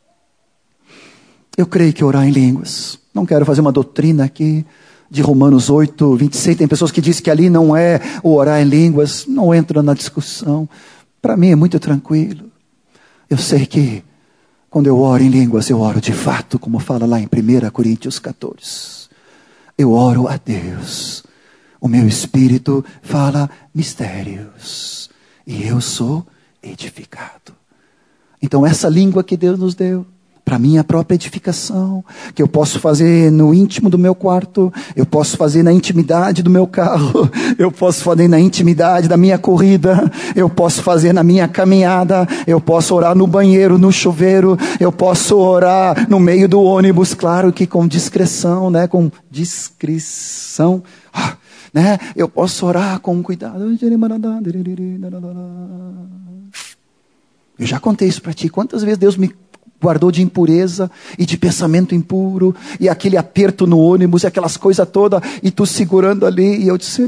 Eu creio que orar em línguas. Não quero fazer uma doutrina aqui. De Romanos 8, 26, tem pessoas que dizem que ali não é o orar em línguas, não entra na discussão. Para mim é muito tranquilo. Eu sei que quando eu oro em línguas, eu oro de fato, como fala lá em 1 Coríntios 14. Eu oro a Deus. O meu espírito fala mistérios. E eu sou edificado. Então essa língua que Deus nos deu, para minha própria edificação, que eu posso fazer no íntimo do meu quarto, eu posso fazer na intimidade do meu carro, eu posso fazer na intimidade da minha corrida, eu posso fazer na minha caminhada, eu posso orar no banheiro, no chuveiro, eu posso orar no meio do ônibus, claro que com discrição, né? Com discrição, né? Eu posso orar com cuidado. Eu já contei isso para ti, quantas vezes Deus me guardou de impureza e de pensamento impuro, e aquele aperto no ônibus, e aquelas coisas todas, e tu segurando ali, e eu disse,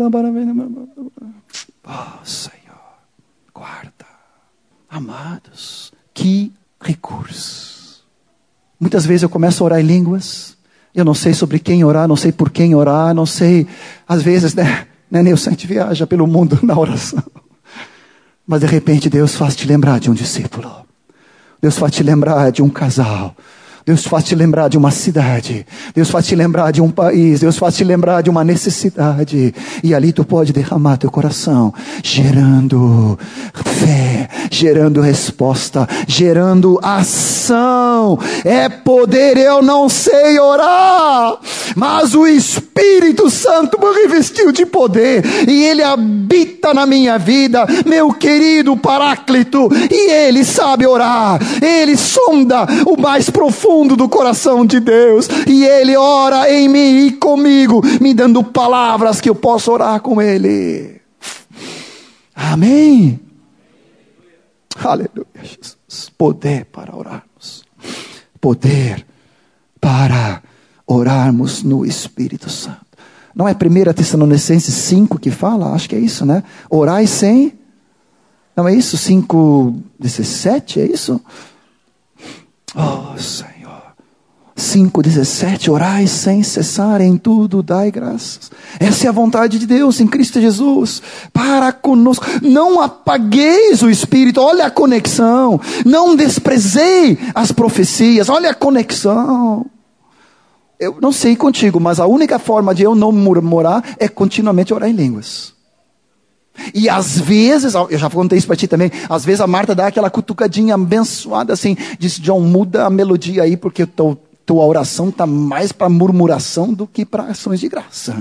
oh Senhor, guarda, amados, que recurso. Muitas vezes eu começo a orar em línguas, eu não sei sobre quem orar, não sei por quem orar, não sei, às vezes, né, Nilson, a gente viaja pelo mundo na oração, mas de repente Deus faz te lembrar de um discípulo. Deus faz te lembrar de um casal. Deus faz te lembrar de uma cidade. Deus faz te lembrar de um país. Deus faz te lembrar de uma necessidade. E ali tu pode derramar teu coração, gerando fé, gerando resposta, gerando ação. É poder, eu não sei orar, mas o Espírito Santo me revestiu de poder. E Ele habita na minha vida, meu querido Paráclito. E Ele sabe orar. Ele sonda o mais profundo do coração de Deus, e Ele ora em mim e comigo, me dando palavras que eu posso orar com Ele. Amém? Aleluia, Jesus. Poder para orarmos. Poder para orarmos no Espírito Santo. Não é 1 Tessalonicenses 5 que fala? Acho que é isso, né? Orai sem... Não é isso? 5:17, é isso? Oh, Senhor. 5:17, orai sem cessar, em tudo dai graças. Essa é a vontade de Deus em Cristo Jesus, para conosco. Não apagueis o Espírito, olha a conexão. Não desprezei as profecias, olha a conexão. Eu não sei contigo, mas a única forma de eu não murmurar é continuamente orar em línguas. E às vezes, eu já contei isso para ti também, às vezes a Marta dá aquela cutucadinha abençoada assim, diz: John, muda a melodia aí, porque tua oração está mais para murmuração do que para ações de graça.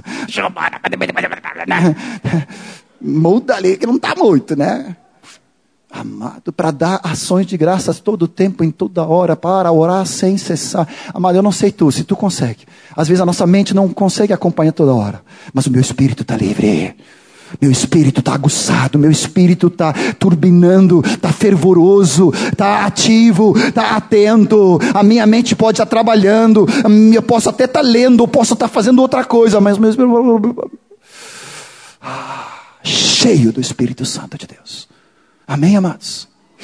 Muda ali, que não está muito, né? Amado, para dar ações de graças todo o tempo, em toda hora, para orar sem cessar. Amado, eu não sei tu, se tu consegue. Às vezes a nossa mente não consegue acompanhar toda hora, mas o meu espírito está livre. Meu espírito está aguçado, meu espírito está turbinando, está fervoroso, está ativo, está atento. A minha mente pode estar trabalhando, eu posso até estar lendo, eu posso estar fazendo outra coisa, mas meu espírito... cheio do Espírito Santo de Deus. Amém, amados?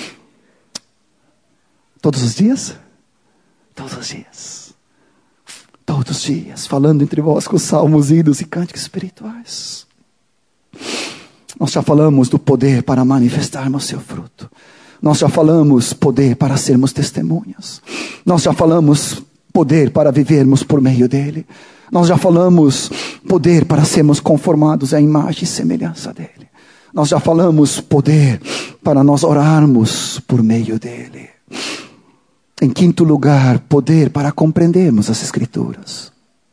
Todos os dias? Todos os dias. Todos os dias, falando entre vós com salmos, hinos e cânticos espirituais. Nós já falamos do poder para manifestarmos seu fruto. Nós já falamos poder para sermos testemunhas. Nós já falamos poder para vivermos por meio dele. Nós já falamos poder para sermos conformados à imagem e semelhança dele. Nós já falamos poder para nós orarmos por meio dele. Em quinto lugar, poder para compreendermos as Escrituras.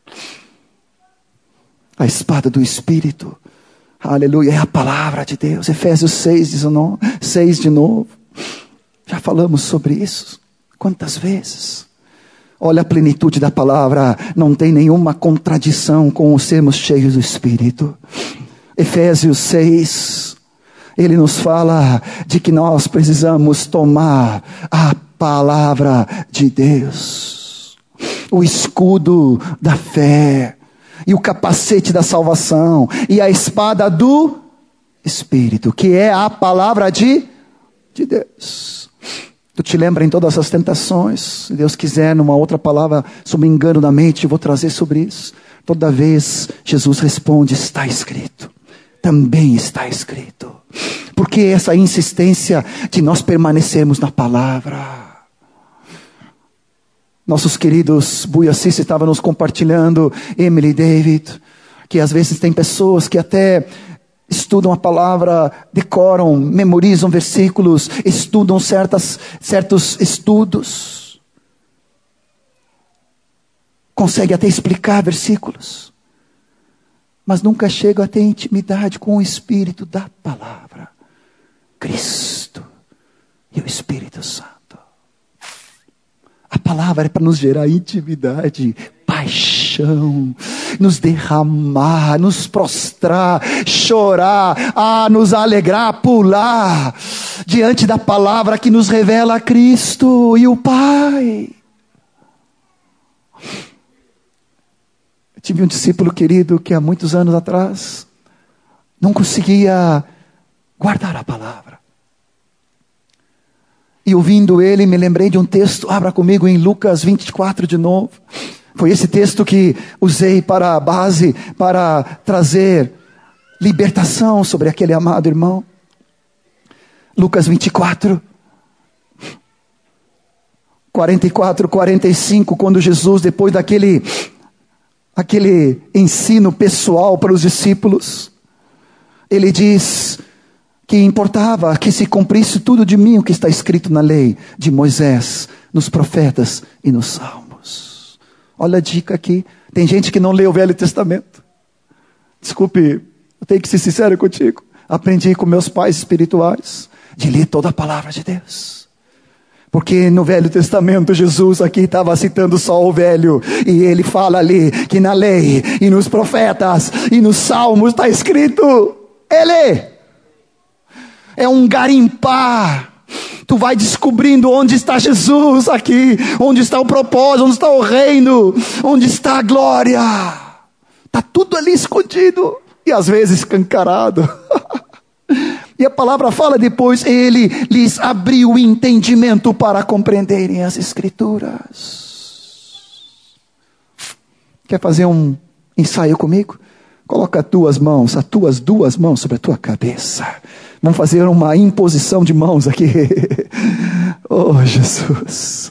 A espada do Espírito, aleluia, é a palavra de Deus. Efésios 6 de novo. Já falamos sobre isso. Quantas vezes? Olha a plenitude da palavra, não tem nenhuma contradição com os sermos cheios do Espírito. Efésios 6, ele nos fala de que nós precisamos tomar a palavra de Deus, o escudo da fé, e o capacete da salvação, e a espada do Espírito, que é a palavra de Deus. Tu te lembra em todas as tentações? Se Deus quiser, numa outra palavra, sobre engano da mente, eu vou trazer sobre isso. Toda vez Jesus responde: está escrito. Também está escrito. Porque essa insistência de nós permanecermos na palavra. Nossos queridos Buiacis estavam nos compartilhando, Emily e David, que às vezes tem pessoas que até estudam a palavra, decoram, memorizam versículos, estudam certos estudos, conseguem até explicar versículos, mas nunca chegam a ter intimidade com o Espírito da palavra, Cristo e o Espírito Santo. A palavra é para nos gerar intimidade, paixão, nos derramar, nos prostrar, chorar, nos alegrar, pular, diante da palavra que nos revela Cristo e o Pai. Eu tive um discípulo querido que há muitos anos atrás não conseguia guardar a palavra. E ouvindo ele, me lembrei de um texto, abra comigo em Lucas 24 de novo. Foi esse texto que usei para a base, para trazer libertação sobre aquele amado irmão. Lucas 24, 44, 45, quando Jesus, depois daquele ensino pessoal para os discípulos, ele diz que importava que se cumprisse tudo de mim o que está escrito na lei de Moisés, nos profetas e nos salmos. Olha a dica aqui. Tem gente que não lê o Velho Testamento. Desculpe, eu tenho que ser sincero contigo. Aprendi com meus pais espirituais de ler toda a palavra de Deus. Porque no Velho Testamento Jesus aqui estava citando só o Velho. E ele fala ali que na lei e nos profetas e nos salmos está escrito. Ele é um garimpar. Tu vai descobrindo onde está Jesus aqui, onde está o propósito, onde está o reino, onde está a glória. Está tudo ali escondido e às vezes escancarado. E a palavra fala depois, ele lhes abriu o entendimento para compreenderem as Escrituras. Quer fazer um ensaio comigo? Coloca as tuas duas mãos sobre a tua cabeça. Vamos fazer uma imposição de mãos aqui. Oh, Jesus.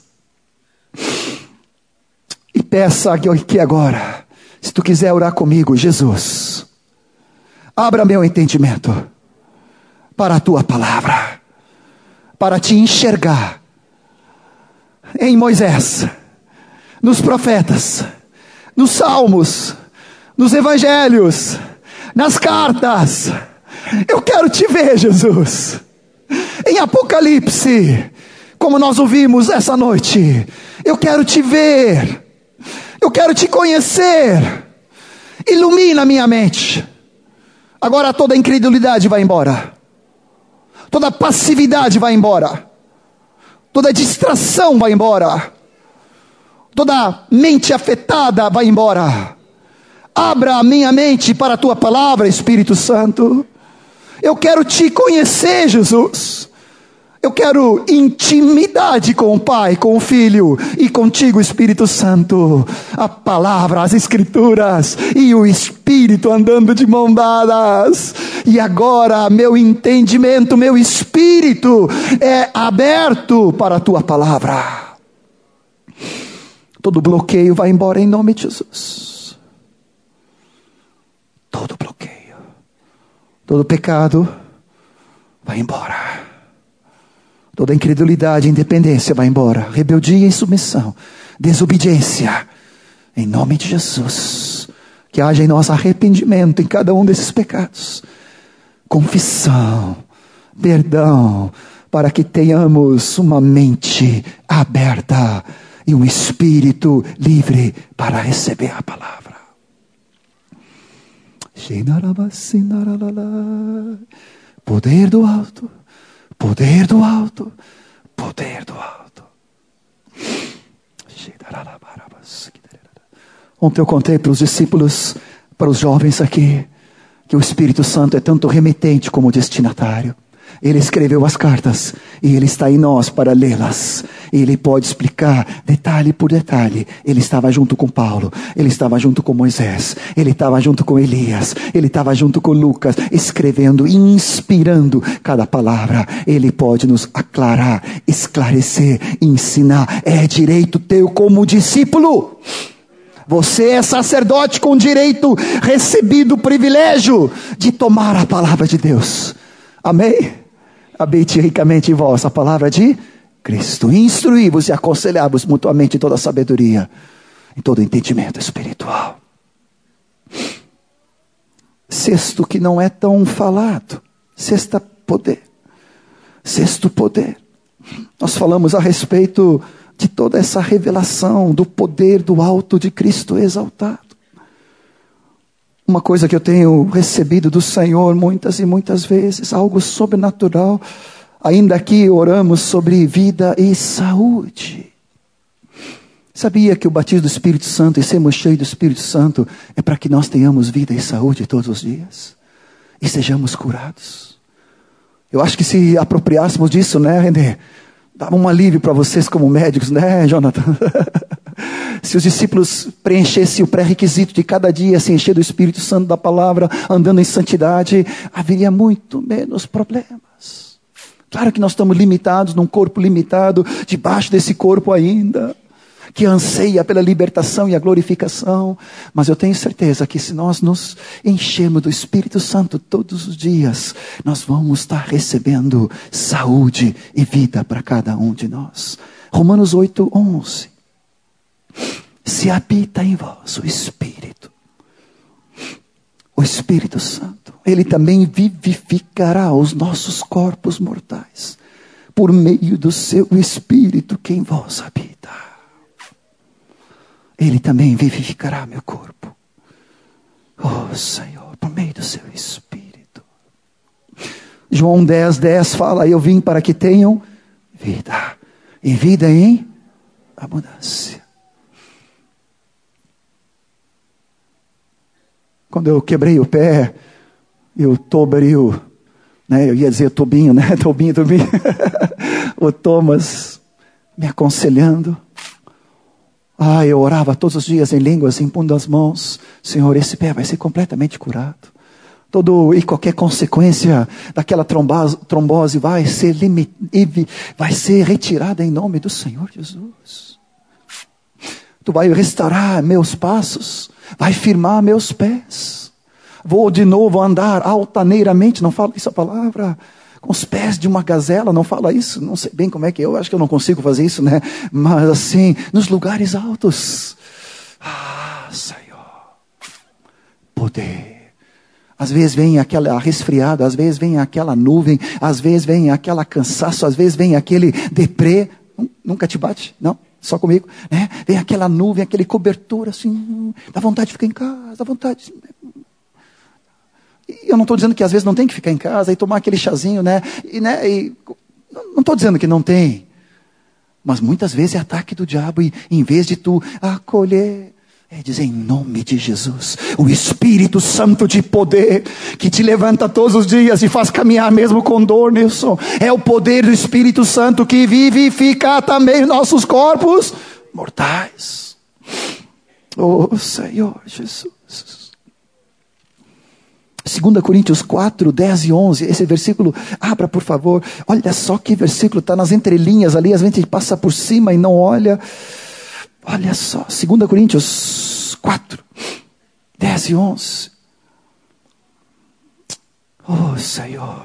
E peça aqui agora, se tu quiser orar comigo, Jesus, abra meu entendimento para a tua palavra, para te enxergar em Moisés, nos profetas, nos salmos, nos evangelhos, nas cartas. Eu quero te ver, Jesus. Em Apocalipse, como nós ouvimos essa noite, eu quero te ver, eu quero te conhecer. Ilumina minha mente. Agora toda incredulidade vai embora, toda passividade vai embora, toda distração vai embora, toda mente afetada vai embora. Abra a minha mente para a tua palavra, Espírito Santo. Eu quero te conhecer, Jesus. Eu quero intimidade com o Pai, com o Filho e contigo, Espírito Santo. A palavra, as Escrituras e o Espírito andando de mão dadas. E agora meu entendimento, meu espírito é aberto para a tua palavra. Todo bloqueio vai embora em nome de Jesus. Todo bloqueio, todo pecado vai embora. Toda incredulidade e independência vai embora. Rebeldia e submissão, desobediência, em nome de Jesus. Que haja em nós arrependimento em cada um desses pecados, confissão, perdão, para que tenhamos uma mente aberta e um espírito livre para receber a palavra. Poder do alto, poder do alto, poder do alto. Ontem eu contei para os discípulos, para os jovens aqui, que o Espírito Santo é tanto remetente como destinatário. Ele escreveu as cartas e Ele está em nós para lê-las. Ele pode explicar detalhe por detalhe. Ele estava junto com Paulo, Ele estava junto com Moisés, Ele estava junto com Elias, Ele estava junto com Lucas, escrevendo e inspirando cada palavra. Ele pode nos aclarar, esclarecer, ensinar. É direito teu como discípulo. Você é sacerdote com direito recebido, o privilégio de tomar a palavra de Deus. Amém? Habite ricamente em vós a palavra de Cristo. Instruí-vos e aconselhai-vos mutuamente em toda a sabedoria, em todo entendimento espiritual. Sexto, que não é tão falado. Poder. Sexto poder. Nós falamos a respeito de toda essa revelação do poder do alto de Cristo exaltado. Uma coisa que eu tenho recebido do Senhor muitas e muitas vezes, algo sobrenatural. Ainda aqui oramos sobre vida e saúde. Sabia que o batismo do Espírito Santo e sermos cheios do Espírito Santo é para que nós tenhamos vida e saúde todos os dias e sejamos curados? Eu acho que se apropriássemos disso, né, René? Dava um alívio para vocês como médicos, né, Jonathan? Se os discípulos preenchessem o pré-requisito de cada dia, se encher do Espírito Santo, da palavra, andando em santidade, haveria muito menos problemas. Claro que nós estamos limitados, num corpo limitado, debaixo desse corpo ainda, que anseia pela libertação e a glorificação. Mas eu tenho certeza que se nós nos enchermos do Espírito Santo todos os dias, nós vamos estar recebendo saúde e vida para cada um de nós. Romanos 8:11. Se habita em vós o Espírito Santo, Ele também vivificará os nossos corpos mortais, por meio do seu Espírito que em vós habita. Ele também vivificará meu corpo. Oh Senhor, por meio do seu Espírito. João 10:10 fala: eu vim para que tenham vida, e vida em abundância. Quando eu quebrei o pé, e o Tobril, né, eu ia dizer Tobinho, né? Tobinho. O Thomas me aconselhando. Eu orava todos os dias em línguas, impondo as mãos. Senhor, esse pé vai ser completamente curado. E qualquer consequência daquela trombose vai ser retirada em nome do Senhor Jesus. Tu vai restaurar meus passos, vai firmar meus pés. Vou de novo andar altaneiramente, não falo isso a palavra, com os pés de uma gazela, não fala isso, não sei bem como é que eu acho que eu não consigo fazer isso, né? Mas assim, nos lugares altos. Senhor, poder. Às vezes vem aquela resfriado, às vezes vem aquela nuvem, às vezes vem aquela cansaço, às vezes vem aquele deprê. Nunca te bate? Não? Só comigo? Né? Vem aquela nuvem, aquele cobertor assim, dá vontade de ficar em casa, dá vontade. E eu não estou dizendo que às vezes não tem que ficar em casa e tomar aquele chazinho, né? Não estou dizendo que não tem. Mas muitas vezes é ataque do diabo e em vez de tu acolher, é dizer em nome de Jesus, o Espírito Santo de poder, que te levanta todos os dias e faz caminhar mesmo com dor, Nilson. É o poder do Espírito Santo que vivifica também nossos corpos mortais. Oh Senhor Jesus. 2 Coríntios 4, 10 e 11, esse versículo, abra por favor, olha só que versículo, está nas entrelinhas ali, às vezes a gente passa por cima e não olha. Olha só, 2 Coríntios 4, 10 e 11. Oh Senhor,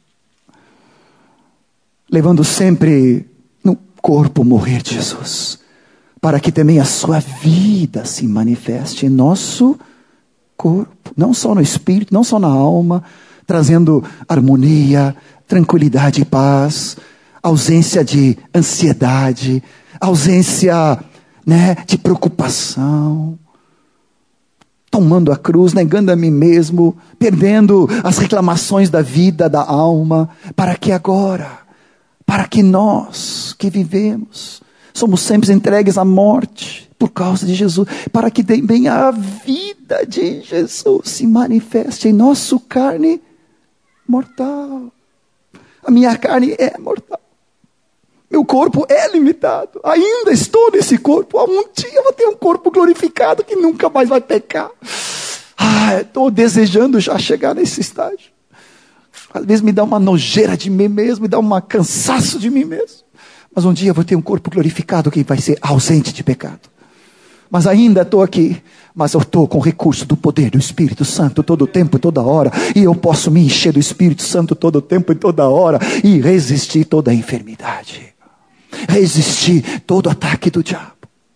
levando sempre no corpo morrer de Jesus, para que também a sua vida se manifeste em nosso corpo, não só no espírito, não só na alma, trazendo harmonia, tranquilidade e paz, ausência de ansiedade, ausência, né, de preocupação, tomando a cruz, negando a mim mesmo, perdendo as reclamações da vida, da alma, para que agora, para que nós que vivemos, somos sempre entregues à morte, por causa de Jesus, para que também a vida de Jesus se manifeste em nossa carne mortal. A minha carne é mortal. Meu corpo é limitado. Ainda estou nesse corpo. Um dia eu vou ter um corpo glorificado que nunca mais vai pecar. Estou desejando já chegar nesse estágio. Às vezes me dá uma nojeira de mim mesmo, me dá um cansaço de mim mesmo. Mas um dia eu vou ter um corpo glorificado que vai ser ausente de pecado. Mas ainda estou aqui, mas eu estou com o recurso do poder do Espírito Santo todo o tempo e toda hora, e eu posso me encher do Espírito Santo todo o tempo e toda hora, e resistir toda a enfermidade, resistir todo ataque do diabo.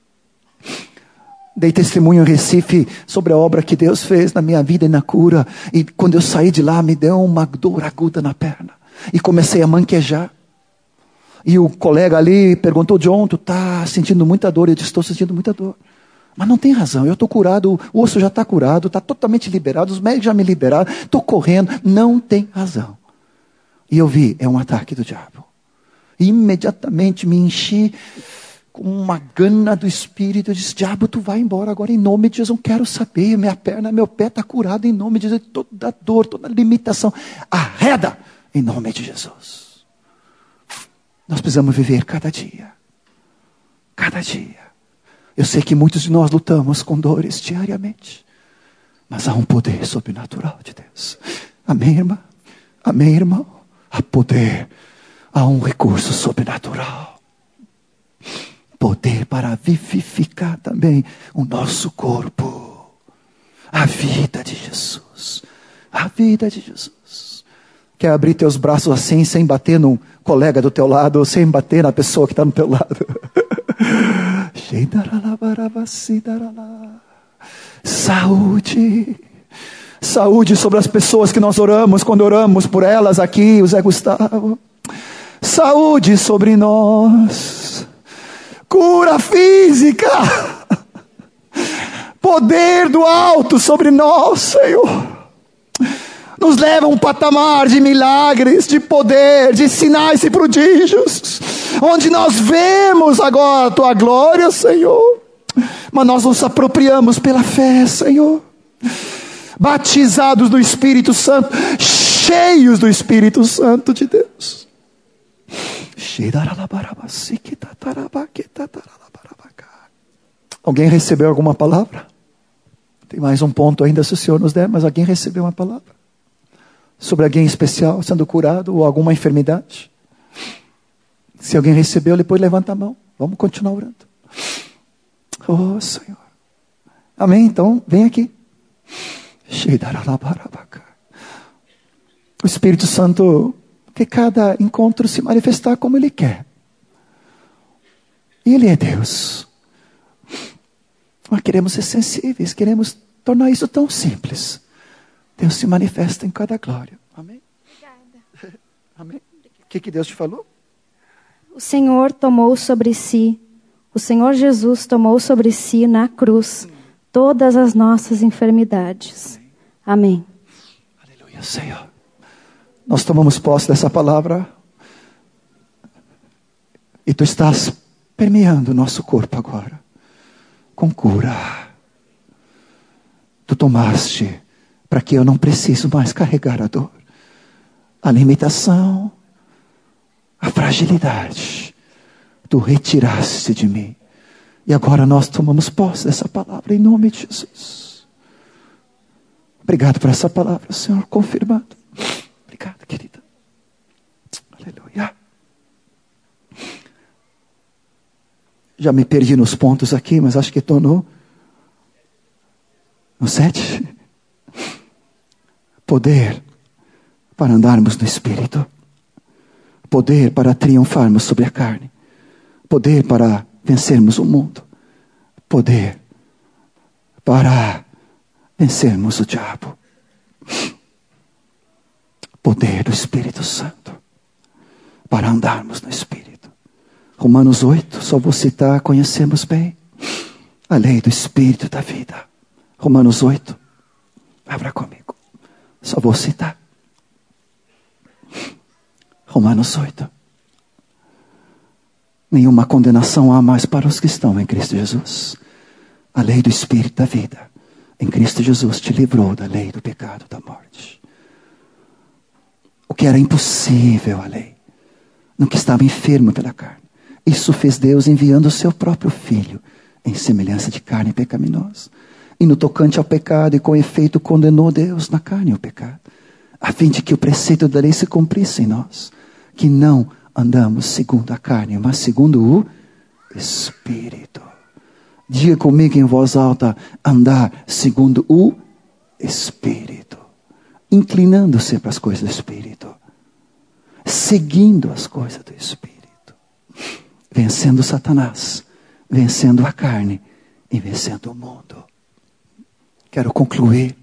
Dei testemunho em Recife sobre a obra que Deus fez na minha vida e na cura, e quando eu saí de lá me deu uma dor aguda na perna, e comecei a manquejar. E o colega ali perguntou: John, tu está sentindo muita dor? Eu disse: estou sentindo muita dor. Mas não tem razão, eu estou curado, o osso já está curado, está totalmente liberado, os médicos já me liberaram, estou correndo, não tem razão. E eu vi, é um ataque do diabo. E imediatamente me enchi com uma gana do Espírito, eu disse: diabo, tu vai embora agora em nome de Jesus, eu não quero saber, minha perna, meu pé está curado em nome de Jesus, toda dor, toda limitação, arreda em nome de Jesus. Nós precisamos viver cada dia. Cada dia. Eu sei que muitos de nós lutamos com dores diariamente. Mas há um poder sobrenatural de Deus. Amém, irmã? Amém, irmão? Há poder. Há um recurso sobrenatural. Poder para vivificar também o nosso corpo. A vida de Jesus. A vida de Jesus. Quer abrir teus braços assim, sem bater num colega do teu lado, ou sem bater na pessoa que está no teu lado. Saúde. Saúde sobre as pessoas que nós oramos, quando oramos por elas aqui, o Zé Gustavo. Saúde sobre nós. Cura física. Poder do alto sobre nós, Senhor. Nos leva a um patamar de milagres, de poder, de sinais e prodígios, onde nós vemos agora a Tua glória, Senhor, mas nós nos apropriamos pela fé, Senhor, batizados do Espírito Santo, cheios do Espírito Santo de Deus. Alguém recebeu alguma palavra? Tem mais um ponto ainda, se o Senhor nos der, mas alguém recebeu uma palavra? Sobre alguém especial sendo curado ou alguma enfermidade? Se alguém recebeu, depois levanta a mão. Vamos continuar orando. Oh Senhor. Amém? Então, vem aqui. O Espírito Santo que cada encontro se manifestar como Ele quer. E Ele é Deus. Nós queremos ser sensíveis, queremos tornar isso tão simples. Deus se manifesta em cada glória. Amém?
Obrigada.
Amém? O que Deus te falou?
O Senhor tomou sobre si, o Senhor Jesus tomou sobre si na cruz todas as nossas enfermidades. Amém.
Aleluia, Senhor. Nós tomamos posse dessa palavra e Tu estás permeando o nosso corpo agora com cura. Tu tomaste para que eu não preciso mais carregar a dor, a limitação, a fragilidade. Tu retiraste de mim. E agora nós tomamos posse dessa palavra em nome de Jesus. Obrigado por essa palavra, Senhor, confirmado. Obrigado, querida. Aleluia. Já me perdi nos pontos aqui, mas acho que estou no 7. Poder para andarmos no Espírito. Poder para triunfarmos sobre a carne. Poder para vencermos o mundo. Poder para vencermos o diabo. Poder do Espírito Santo para andarmos no Espírito. Romanos 8, só vou citar, conhecemos bem a lei do Espírito da vida. Romanos 8, abra comigo, só vou citar. Romanos 8. Nenhuma condenação há mais para os que estão em Cristo Jesus. A lei do Espírito da vida em Cristo Jesus te livrou da lei do pecado, da morte. O que era impossível a lei, no que estava enfermo pela carne, isso fez Deus enviando o seu próprio Filho em semelhança de carne pecaminosa. E no tocante ao pecado, e com efeito condenou Deus na carne o pecado, a fim de que o preceito da lei se cumprisse em nós, que não andamos segundo a carne, mas segundo o Espírito. Diga comigo em voz alta: andar segundo o Espírito. Inclinando-se para as coisas do Espírito. Seguindo as coisas do Espírito. Vencendo Satanás, vencendo a carne e vencendo o mundo. Quero concluir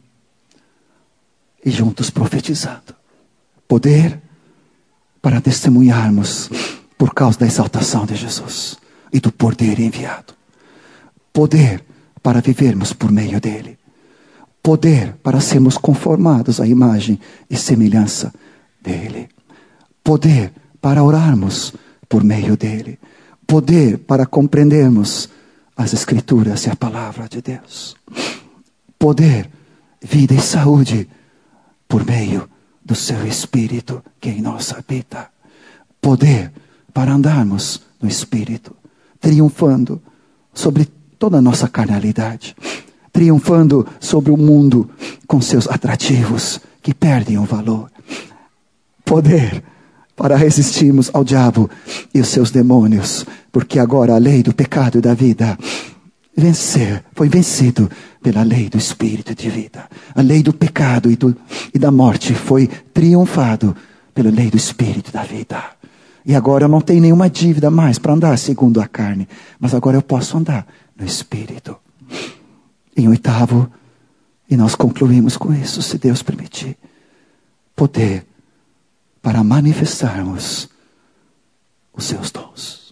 e juntos profetizando. Poder para testemunharmos por causa da exaltação de Jesus e do poder enviado. Poder para vivermos por meio dele. Poder para sermos conformados à imagem e semelhança dele. Poder para orarmos por meio dele. Poder para compreendermos as Escrituras e a palavra de Deus. Poder, vida e saúde por meio do seu Espírito que em nós habita. Poder para andarmos no Espírito, triunfando sobre toda a nossa carnalidade, triunfando sobre o mundo com seus atrativos que perdem o valor. Poder para resistirmos ao diabo e os seus demônios, porque agora a lei do pecado e da vida foi vencido pela lei do Espírito de vida. A lei do pecado e da morte foi triunfado pela lei do Espírito da vida. E agora eu não tenho nenhuma dívida mais para andar segundo a carne, mas agora eu posso andar no Espírito. Em 8º, e nós concluímos com isso, se Deus permitir, poder para manifestarmos os seus dons.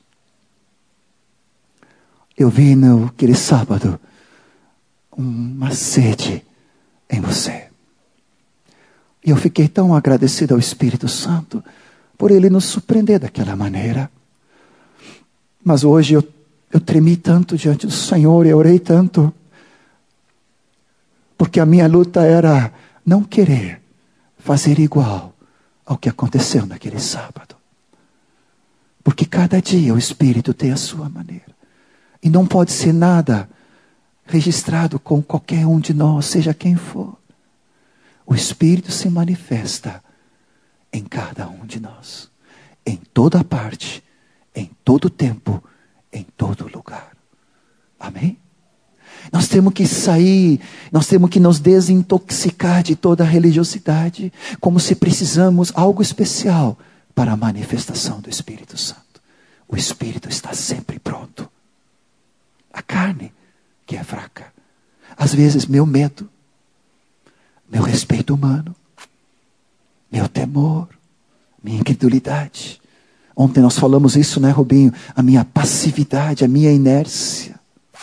Eu vi naquele sábado uma sede em você. E eu fiquei tão agradecido ao Espírito Santo por Ele nos surpreender daquela maneira. Mas hoje eu tremi tanto diante do Senhor e orei tanto, porque a minha luta era não querer fazer igual ao que aconteceu naquele sábado. Porque cada dia o Espírito tem a sua maneira. E não pode ser nada registrado com qualquer um de nós, seja quem for. O Espírito se manifesta em cada um de nós. Em toda parte, em todo tempo, em todo lugar. Amém? Nós temos que sair, nós temos que nos desintoxicar de toda a religiosidade, como se precisamos algo especial para a manifestação do Espírito Santo. O Espírito está sempre pronto. A carne que é fraca. Às vezes meu medo, meu respeito humano, meu temor, minha incredulidade. Ontem nós falamos isso, né, Robinho? A minha passividade, a minha inércia.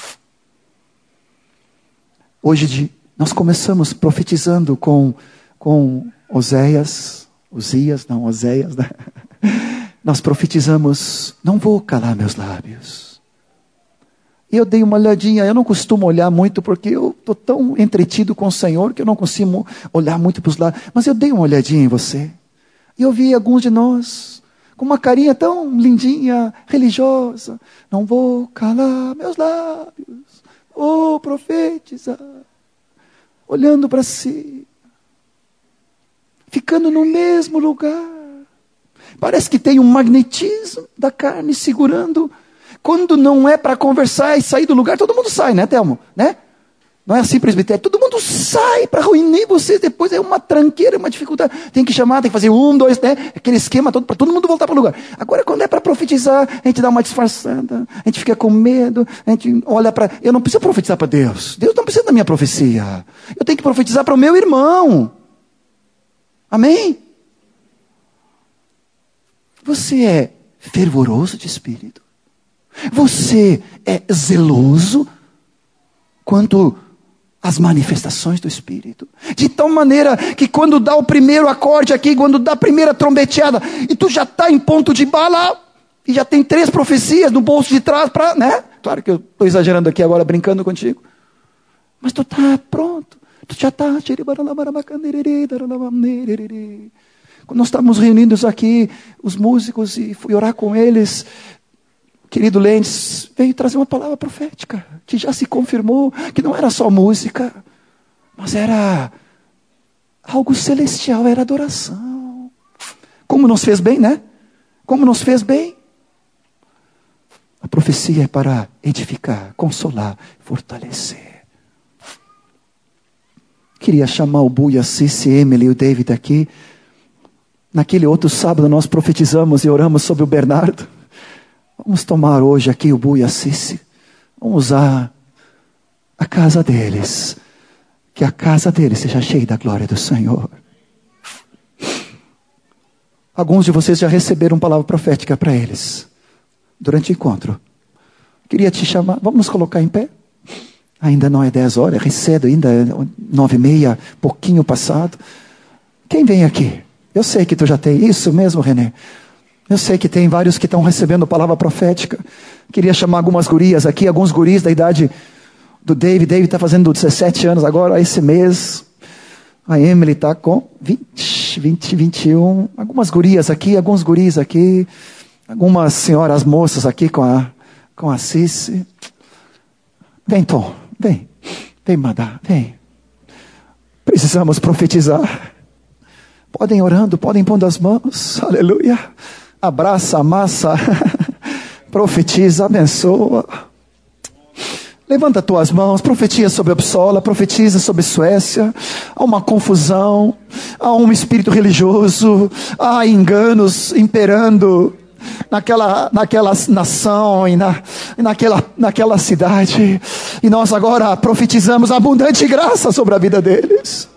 Hoje nós começamos profetizando com Oséias, né? Nós profetizamos, não vou calar meus lábios. E eu dei uma olhadinha, eu não costumo olhar muito porque eu estou tão entretido com o Senhor que eu não consigo olhar muito para os lados. Mas eu dei uma olhadinha em você. E eu vi alguns de nós com uma carinha tão lindinha, religiosa. Não vou calar meus lábios. Oh, profetizar. Olhando para si. Ficando no mesmo lugar. Parece que tem um magnetismo da carne segurando. Quando não é para conversar e sair do lugar, todo mundo sai, né, Thelmo? Né? Não é assim, presbitério? Todo mundo sai para reunir vocês. Depois é uma tranqueira, uma dificuldade. Tem que chamar, tem que fazer 1, 2, né? Aquele esquema todo, para todo mundo voltar para o lugar. Agora, quando é para profetizar, a gente dá uma disfarçada. A gente fica com medo. A gente olha para... Eu não preciso profetizar para Deus. Deus não precisa da minha profecia. Eu tenho que profetizar para o meu irmão. Amém? Você é fervoroso de espírito? Você é zeloso quanto às manifestações do Espírito? De tal maneira que quando dá o primeiro acorde aqui, quando dá a primeira trombeteada, e tu já está em ponto de bala, e já tem 3 profecias no bolso de trás, né? Claro que eu estou exagerando aqui agora, brincando contigo. Mas tu está pronto. Tu já está... Quando nós estávamos reunidos aqui, os músicos, e fui orar com eles... Querido Lentes veio trazer uma palavra profética, que já se confirmou, que não era só música, mas era algo celestial, era adoração. Como nos fez bem, né? Como nos fez bem. A profecia é para edificar, consolar, fortalecer. Queria chamar o Bu e a Cici, Emily e o David aqui. Naquele outro sábado nós profetizamos e oramos sobre o Bernardo. Vamos tomar hoje aqui o Bu e a Cici. Vamos usar a casa deles. Que a casa deles seja cheia da glória do Senhor. Alguns de vocês já receberam palavra profética para eles. Durante o encontro. Queria te chamar. Vamos nos colocar em pé? Ainda não é 10 horas. É cedo ainda. É 9h30. Pouquinho passado. Quem vem aqui? Eu sei que tu já tem. Isso mesmo, René. Eu sei que tem vários que estão recebendo palavra profética. Queria chamar algumas gurias aqui, alguns guris da idade do David. David está fazendo 17 anos agora, esse mês. A Emily está com 20, 21. Algumas gurias aqui, alguns guris aqui. Algumas senhoras moças aqui com a Cici. Vem, Tom, vem. Vem, Madá, vem. Precisamos profetizar. Podem orando, podem pondo as mãos. Aleluia. Abraça, amassa, profetiza, abençoa. Levanta tuas mãos, profetiza sobre Uppsala, profetiza sobre Suécia. Há uma confusão, há um espírito religioso, há enganos imperando naquela nação e naquela cidade. E nós agora profetizamos abundante graça sobre a vida deles.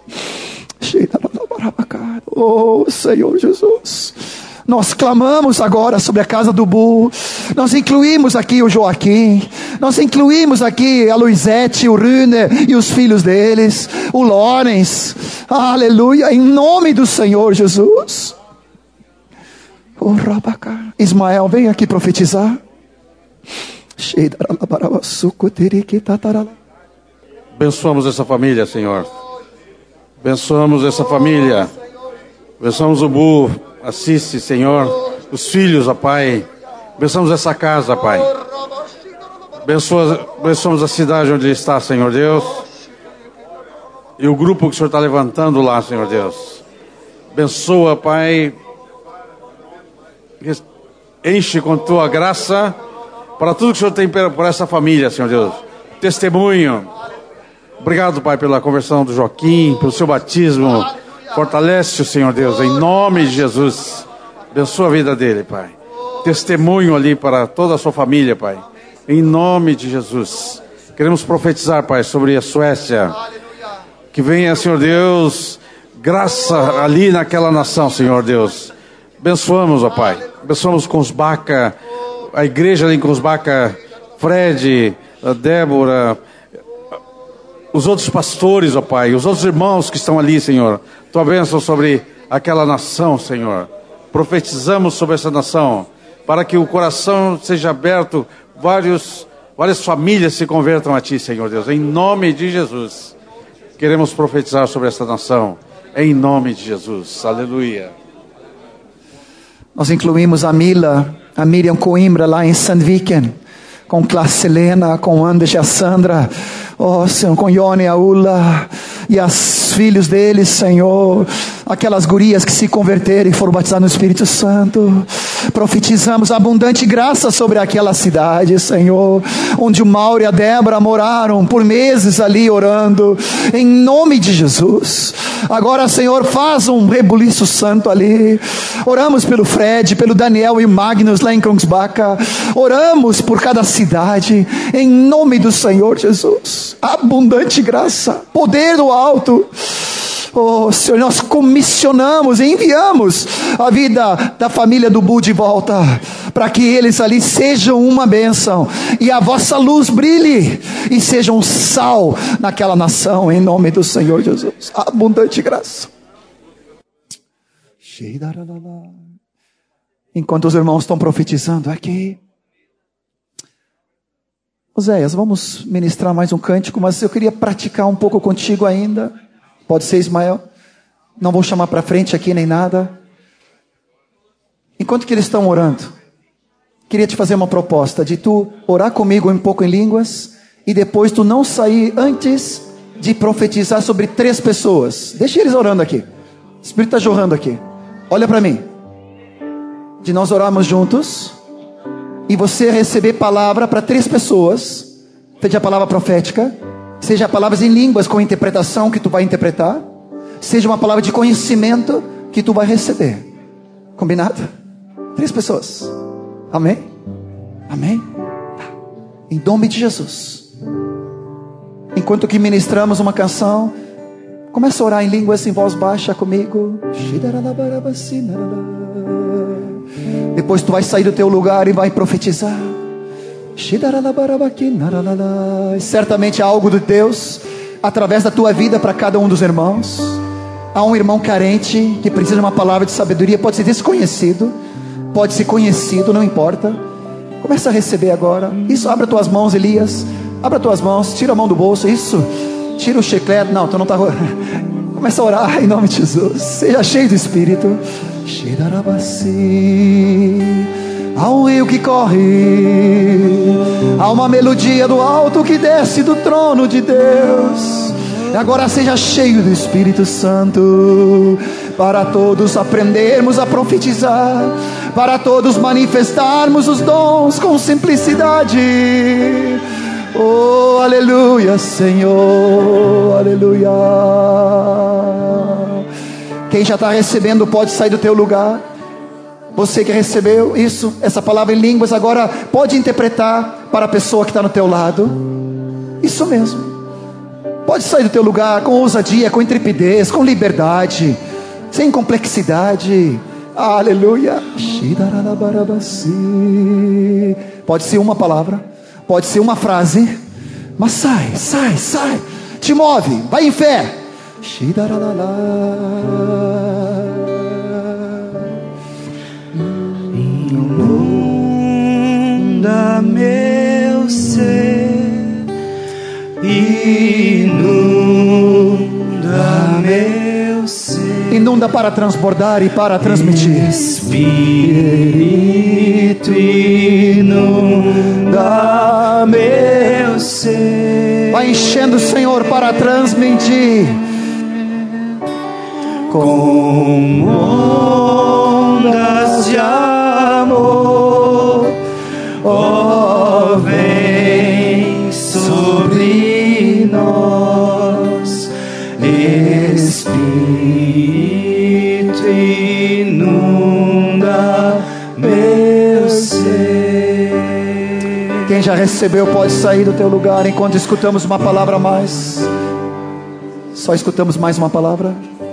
Oh, Senhor Jesus. Nós clamamos agora sobre a casa do Bu. Nós incluímos aqui o Joaquim. Nós incluímos aqui a Luizete, o Rune e os filhos deles. O Lawrence. Aleluia. Em nome do Senhor Jesus. Oh, Rabacá. Ismael, vem aqui profetizar.
Abençoamos essa família, Senhor. Abençoamos essa família. Abençoamos o Bu, a Cici, Senhor. Os filhos, ó Pai. Abençoamos essa casa, Pai. Abençoamos a cidade onde ele está, Senhor Deus. E o grupo que o Senhor está levantando lá, Senhor Deus. Abençoa, Pai. Enche com tua graça para tudo que o Senhor tem por essa família, Senhor Deus. testemunho. Obrigado, Pai, pela conversão do Joaquim, pelo seu batismo. Fortalece o Senhor Deus, em nome de Jesus. Abençoa a vida dele, Pai. Testemunho ali para toda a sua família, Pai. Em nome de Jesus. Queremos profetizar, Pai, sobre a Suécia. Que venha, Senhor Deus, graça ali naquela nação, Senhor Deus. Abençoamos, ó Pai. Abençoamos Kungsbacka, a igreja ali em Kungsbacka, Fred, a Débora, os outros pastores, ó Pai, os outros irmãos que estão ali, Senhor. Tua bênção sobre aquela nação, Senhor. Profetizamos sobre essa nação, para que o coração seja aberto, várias famílias se convertam a Ti, Senhor Deus, em nome de Jesus. Queremos profetizar sobre essa nação, em nome de Jesus. Aleluia.
Nós incluímos a Miriam Coimbra lá em Sandviken, com Classe Helena, com Anders e a Sandra, Senhor, com Ione e a Ula, e os filhos deles, Senhor, aquelas gurias que se converteram e foram batizadas no Espírito Santo. Profetizamos abundante graça sobre aquela cidade, Senhor, onde o Mauro e a Débora moraram por meses ali orando, em nome de Jesus. Agora, Senhor, faz um rebuliço santo ali. Oramos pelo Fred, pelo Daniel e o Magnus lá em Kungsbacka. Oramos por cada cidade, em nome do Senhor Jesus. Abundante graça, poder do alto. Senhor, nós comissionamos e enviamos a vida da família do Bu de volta, para que eles ali sejam uma bênção, e a vossa luz brilhe, e sejam sal naquela nação, em nome do Senhor Jesus. Abundante graça. Enquanto os irmãos estão profetizando aqui, Oséias, vamos ministrar mais um cântico, mas eu queria praticar um pouco contigo ainda. Pode ser, Ismael? Não vou chamar para frente aqui nem nada. Enquanto que eles estão orando, queria te fazer uma proposta de tu orar comigo um pouco em línguas, e depois tu não sair antes de profetizar sobre 3 pessoas. Deixa eles orando aqui. O Espírito está jorrando aqui. Olha para mim. De nós orarmos juntos, e você receber palavra para 3 pessoas, seja a palavra profética, seja palavras em línguas com interpretação que tu vai interpretar, seja uma palavra de conhecimento que tu vai receber. Combinado? 3 pessoas. Amém? Amém? Em nome de Jesus. Enquanto que ministramos uma canção, começa a orar em línguas em voz baixa comigo. Depois tu vai sair do teu lugar e vai profetizar. Certamente há algo de Deus através da tua vida para cada um dos irmãos. Há um irmão carente que precisa de uma palavra de sabedoria. Pode ser desconhecido, pode ser conhecido, não importa. Começa a receber agora. Isso, abra tuas mãos, Elias. Abra tuas mãos, tira a mão do bolso. Isso, tira o chiclete. Não, tu não está. Começa a orar em nome de Jesus. Seja cheio do Espírito. Há um rio que corre, há uma melodia do alto que desce do trono de Deus. E agora seja cheio do Espírito Santo, para todos aprendermos a profetizar, para todos manifestarmos os dons com simplicidade. Oh, aleluia, Senhor, aleluia. Quem já está recebendo pode sair do teu lugar. Você que recebeu isso, essa palavra em línguas, agora pode interpretar para a pessoa que está no teu lado. Isso mesmo. Pode sair do teu lugar com ousadia, com intrepidez, com liberdade, sem complexidade. Aleluia. Pode ser uma palavra, pode ser uma frase, mas sai. Te move, vai em fé.
Inunda meu ser, inunda meu ser.
Inunda para transbordar e para transmitir.
Espírito, inunda meu ser.
Vai enchendo, Senhor, para transmitir.
Com ondas de amor, oh, vem sobre
Quem já recebeu pode sair do teu lugar enquanto escutamos uma palavra a mais. Só escutamos mais uma palavra.